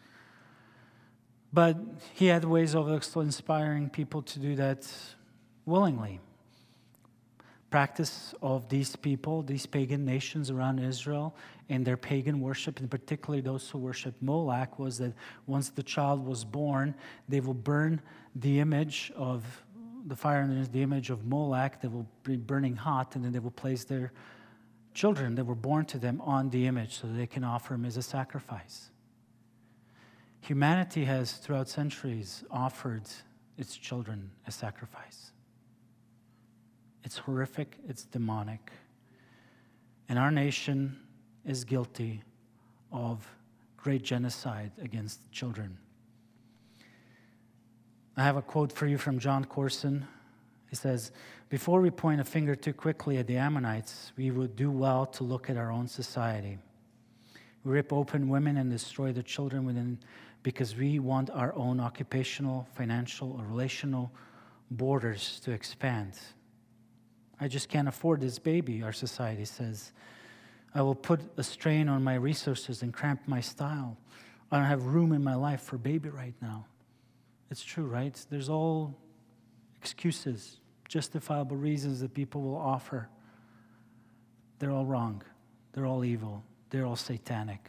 But he had ways of inspiring people to do that willingly. Practice of these people, these pagan nations around Israel, and their pagan worship, and particularly those who worship Moloch, was that once the child was born, they will burn the image of the fire underneath the image of Moloch. They will be burning hot, and then they will place their children that were born to them on the image so that they can offer him as a sacrifice. Humanity has, throughout centuries, offered its children as sacrifice. It's horrific, it's demonic. And our nation is guilty of great genocide against children. I have a quote for you from John Corson. He says, "Before we point a finger too quickly at the Ammonites, we would do well to look at our own society. We rip open women and destroy the children within because we want our own occupational, financial, or relational borders to expand. I just can't afford this baby," our society says. "I will put a strain on my resources and cramp my style. I don't have room in my life for a baby right now." It's true, right? There's all excuses, justifiable reasons that people will offer. They're all wrong. They're all evil. They're all satanic.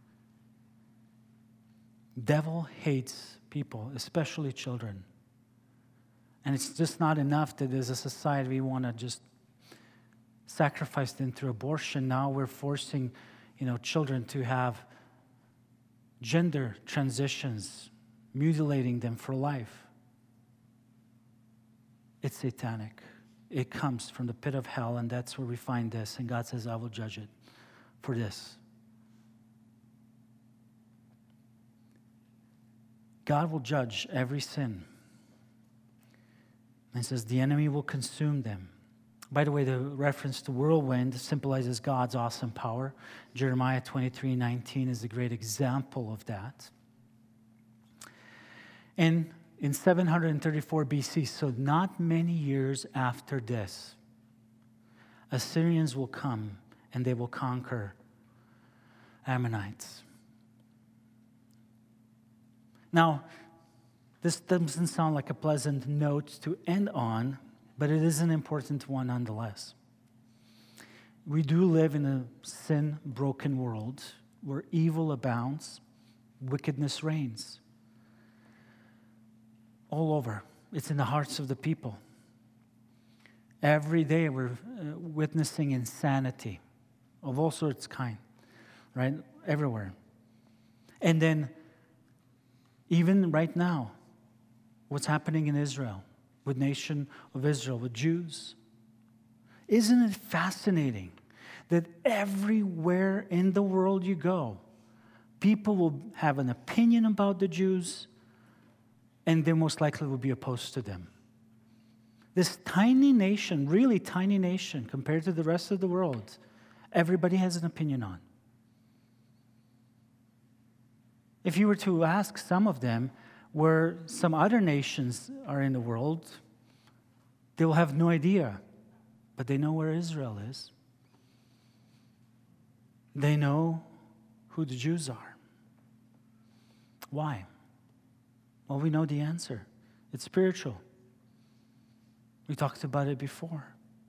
Devil hates people, especially children. And it's just not enough that as a society we want to just sacrifice them through abortion. Now we're forcing, children to have gender transitions, mutilating them for life. It's satanic. It comes from the pit of hell, and that's where we find this. And God says, "I will judge it for this." God will judge every sin. And it says the enemy will consume them. By the way, the reference to whirlwind symbolizes God's awesome power. Jeremiah 23:19 is a great example of that. And in 734 BC, so not many years after this, Assyrians will come and they will conquer Ammonites. Now, this doesn't sound like a pleasant note to end on, but it is an important one nonetheless. We do live in a sin-broken world where evil abounds, wickedness reigns. All over. It's in the hearts of the people. Every day we're witnessing insanity of all sorts kind, right? Everywhere. And then, even right now, what's happening in Israel, with nation of Israel, with Jews. Isn't it fascinating that everywhere in the world you go, people will have an opinion about the Jews, and they most likely will be opposed to them. This tiny nation, really tiny nation compared to the rest of the world, everybody has an opinion on. If you were to ask some of them where some other nations are in the world, they will have no idea, but they know where Israel is. They know who the Jews are. Why? Well, we know the answer. It's spiritual. We talked about it before.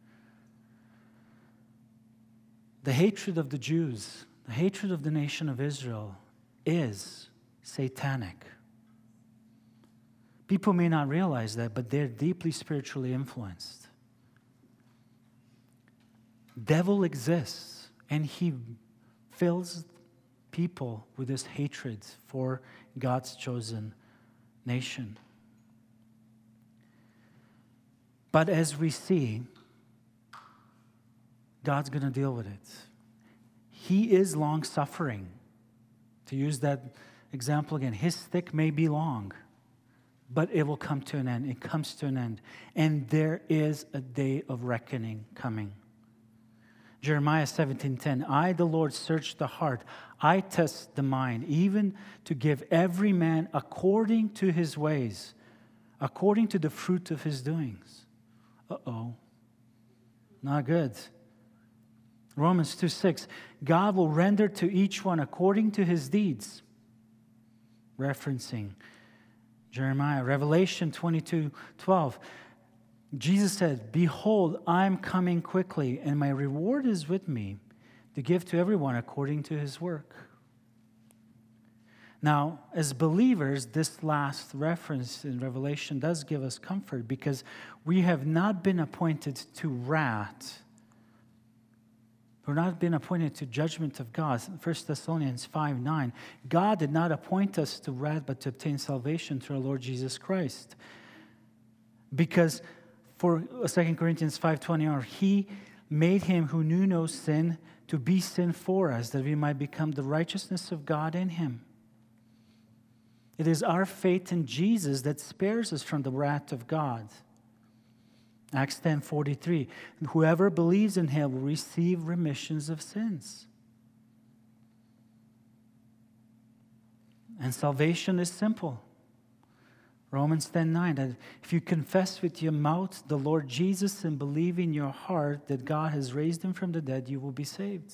The hatred of the Jews, the hatred of the nation of Israel is satanic. People may not realize that, but they're deeply spiritually influenced. Devil exists, and he fills people with this hatred for God's chosen nation. But as we see, God's going to deal with it. He is long-suffering. To use that example again, his stick may be long, but it will come to an end. It comes to an end. And there is a day of reckoning coming. Jeremiah 17:10, I, the Lord, search the heart. I test the mind, even to give every man according to his ways, according to the fruit of his doings. Uh-oh. Not good. Romans 2:6, God will render to each one according to his deeds. Referencing Jeremiah. Revelation 22:12, Jesus said, behold, I'm coming quickly, and my reward is with me to give to everyone according to his work. Now, as believers, this last reference in Revelation does give us comfort because we have not been appointed to wrath. We're not been appointed to judgment of God. 1 Thessalonians 5:9. God did not appoint us to wrath, but to obtain salvation through our Lord Jesus Christ. Because for 2 Corinthians 5:20, he made him who knew no sin to be sin for us, that we might become the righteousness of God in him. It is our faith in Jesus that spares us from the wrath of God. Acts 10:43, whoever believes in him will receive remissions of sins. And salvation is simple. Romans 10:9, that if you confess with your mouth the Lord Jesus and believe in your heart that God has raised him from the dead, you will be saved.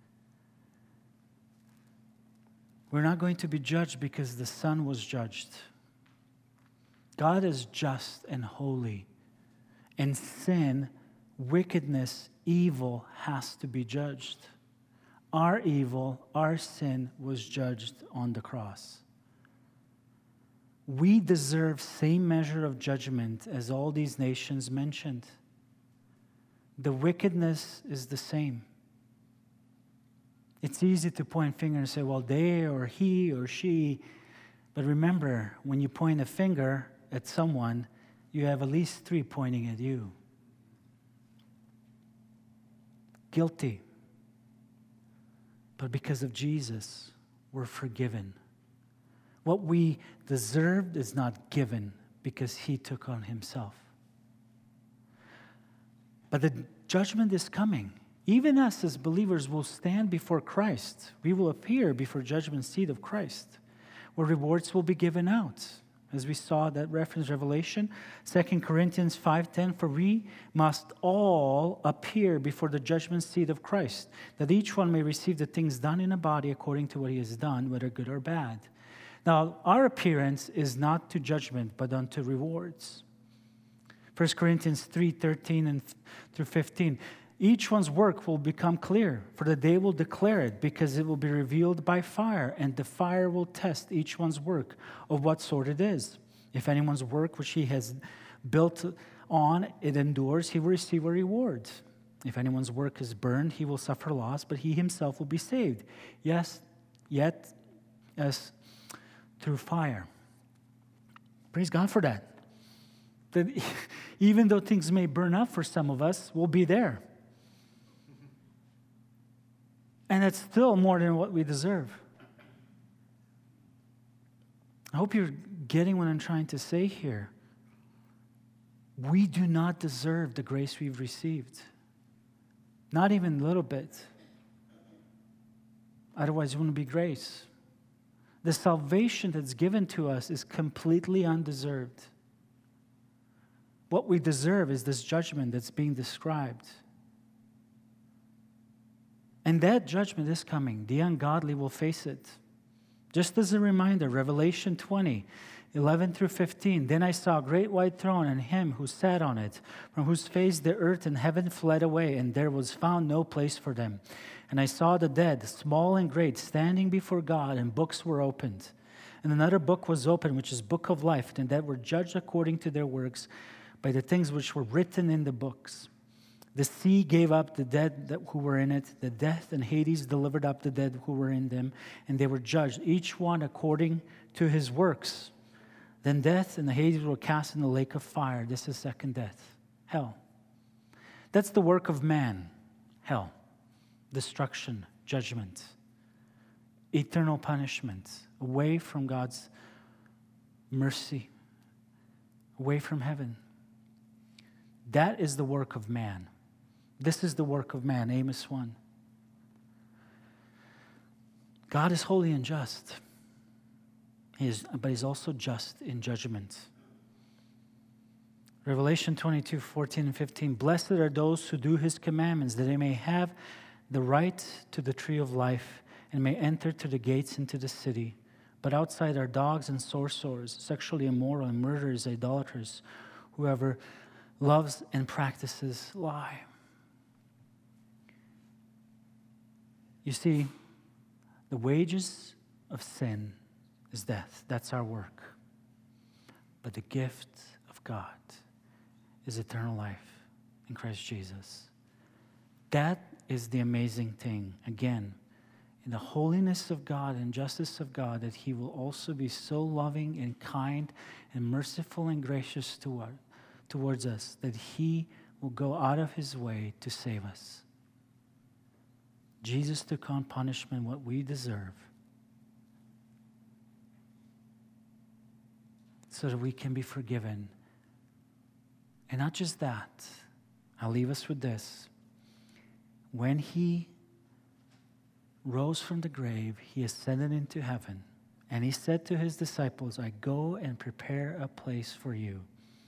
We're not going to be judged because the Son was judged. God is just and holy. And sin, wickedness, evil has to be judged. Our evil, our sin was judged on the cross. We deserve same measure of judgment as all these nations mentioned. The wickedness is the same. It's easy to point finger and say, well, they or he or she. But remember, when you point a finger at someone, you have at least 3 pointing at you. Guilty. But because of Jesus, we're forgiven. What we deserved is not given because he took on himself. But the judgment is coming. Even us as believers will stand before Christ. We will appear before judgment seat of Christ, where rewards will be given out. As we saw that reference Revelation, 2 Corinthians 5:10, for we must all appear before the judgment seat of Christ, that each one may receive the things done in a body according to what he has done, whether good or bad. Now, our appearance is not to judgment, but unto rewards. 1 Corinthians 3:13 and through 15. Each one's work will become clear, for the day will declare it, because it will be revealed by fire, and the fire will test each one's work of what sort it is. If anyone's work which he has built on, it endures, he will receive a reward. If anyone's work is burned, he will suffer loss, but he himself will be saved. Yes, yet as through fire. Praise God for that. That even though things may burn up for some of us, we'll be there. And it's still more than what we deserve. I hope you're getting what I'm trying to say here. We do not deserve the grace we've received. Not even a little bit. Otherwise, it wouldn't be grace. The salvation that's given to us is completely undeserved. What we deserve is this judgment that's being described. And that judgment is coming. The ungodly will face it. Just as a reminder, Revelation 20, 11 through 15. Then I saw a great white throne and him who sat on it, from whose face the earth and heaven fled away, and there was found no place for them. And I saw the dead, small and great, standing before God, and books were opened. And another book was opened, which is book of life, and that were judged according to their works by the things which were written in the books. The sea gave up the dead who were in it. The death and Hades delivered up the dead who were in them, and they were judged, each one according to his works. Then death and the Hades were cast in the lake of fire. This is second death. hell. That's the work of man, hell. Destruction, judgment, eternal punishment, away from God's mercy, away from heaven. That is the work of man. This is the work of man, Amos 1. God is holy and just, but He's also just in judgment. Revelation 22, 14 and 15. Blessed are those who do His commandments, that they may have the right to the tree of life and may enter to the gates into the city. But outside are dogs and sorcerers, sexually immoral and murderers, idolaters, whoever loves and practices lie. You see, the wages of sin is death. That's our work. But the gift of God is eternal life in Christ Jesus. That is the amazing thing. Again, in the holiness of God and justice of God, that He will also be so loving and kind and merciful and gracious towards us, that He will go out of His way to save us. Jesus took on punishment, what we deserve, so that we can be forgiven. And not just that, I'll leave us with this. When He rose from the grave, He ascended into heaven, and He said to His disciples, I go and prepare a place for you.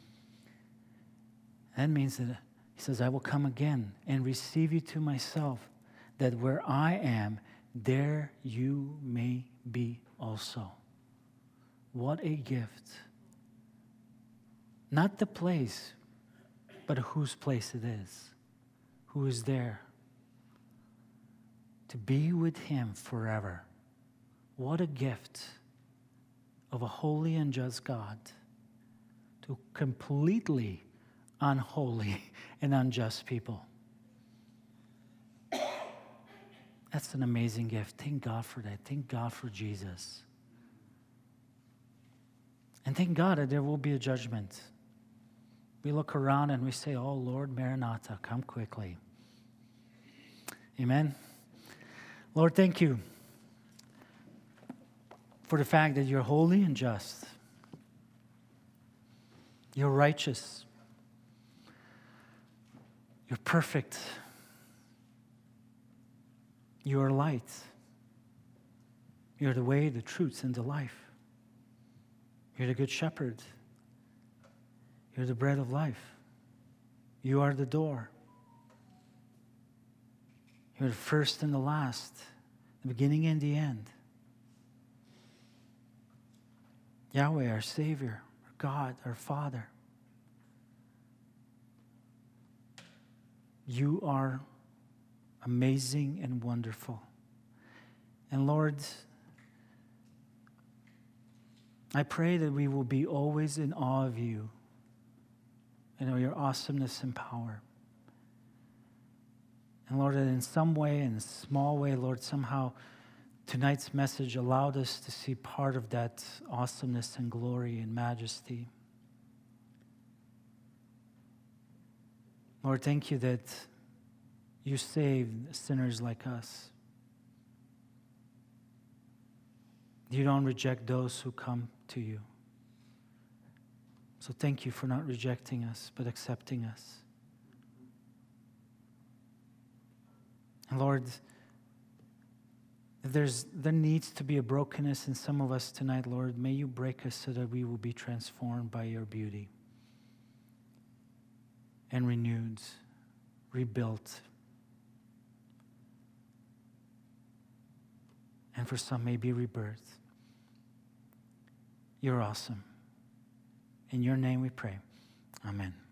That means that He says, I will come again and receive you to myself, that where I am, there you may be also. What a gift. Not the place, but whose place it is. Who is there. To be with Him forever. What a gift of a holy and just God to completely unholy and unjust people. That's an amazing gift. Thank God for that. Thank God for Jesus. And thank God that there will be a judgment. We look around and we say, oh Lord, Maranatha, come quickly. Amen. Lord, thank you for the fact that you're holy and just. You're righteous. You're perfect. You are light. You're the way, the truth, and the life. You're the good shepherd. You're the bread of life. You are the door. You're the first and the last, the beginning and the end. Yahweh, our Savior, our God, our Father. You are amazing and wonderful. And Lord, I pray that we will be always in awe of you and of your awesomeness and power. And Lord, that in some way, in a small way, Lord, somehow tonight's message allowed us to see part of that awesomeness and glory and majesty. Lord, thank you that you saved sinners like us. You don't reject those who come to you. So thank you for not rejecting us, but accepting us. And Lord, if there needs to be a brokenness in some of us tonight, Lord, may you break us so that we will be transformed by your beauty and renewed, rebuilt. And for some, maybe rebirth. You're awesome. In your name we pray. Amen.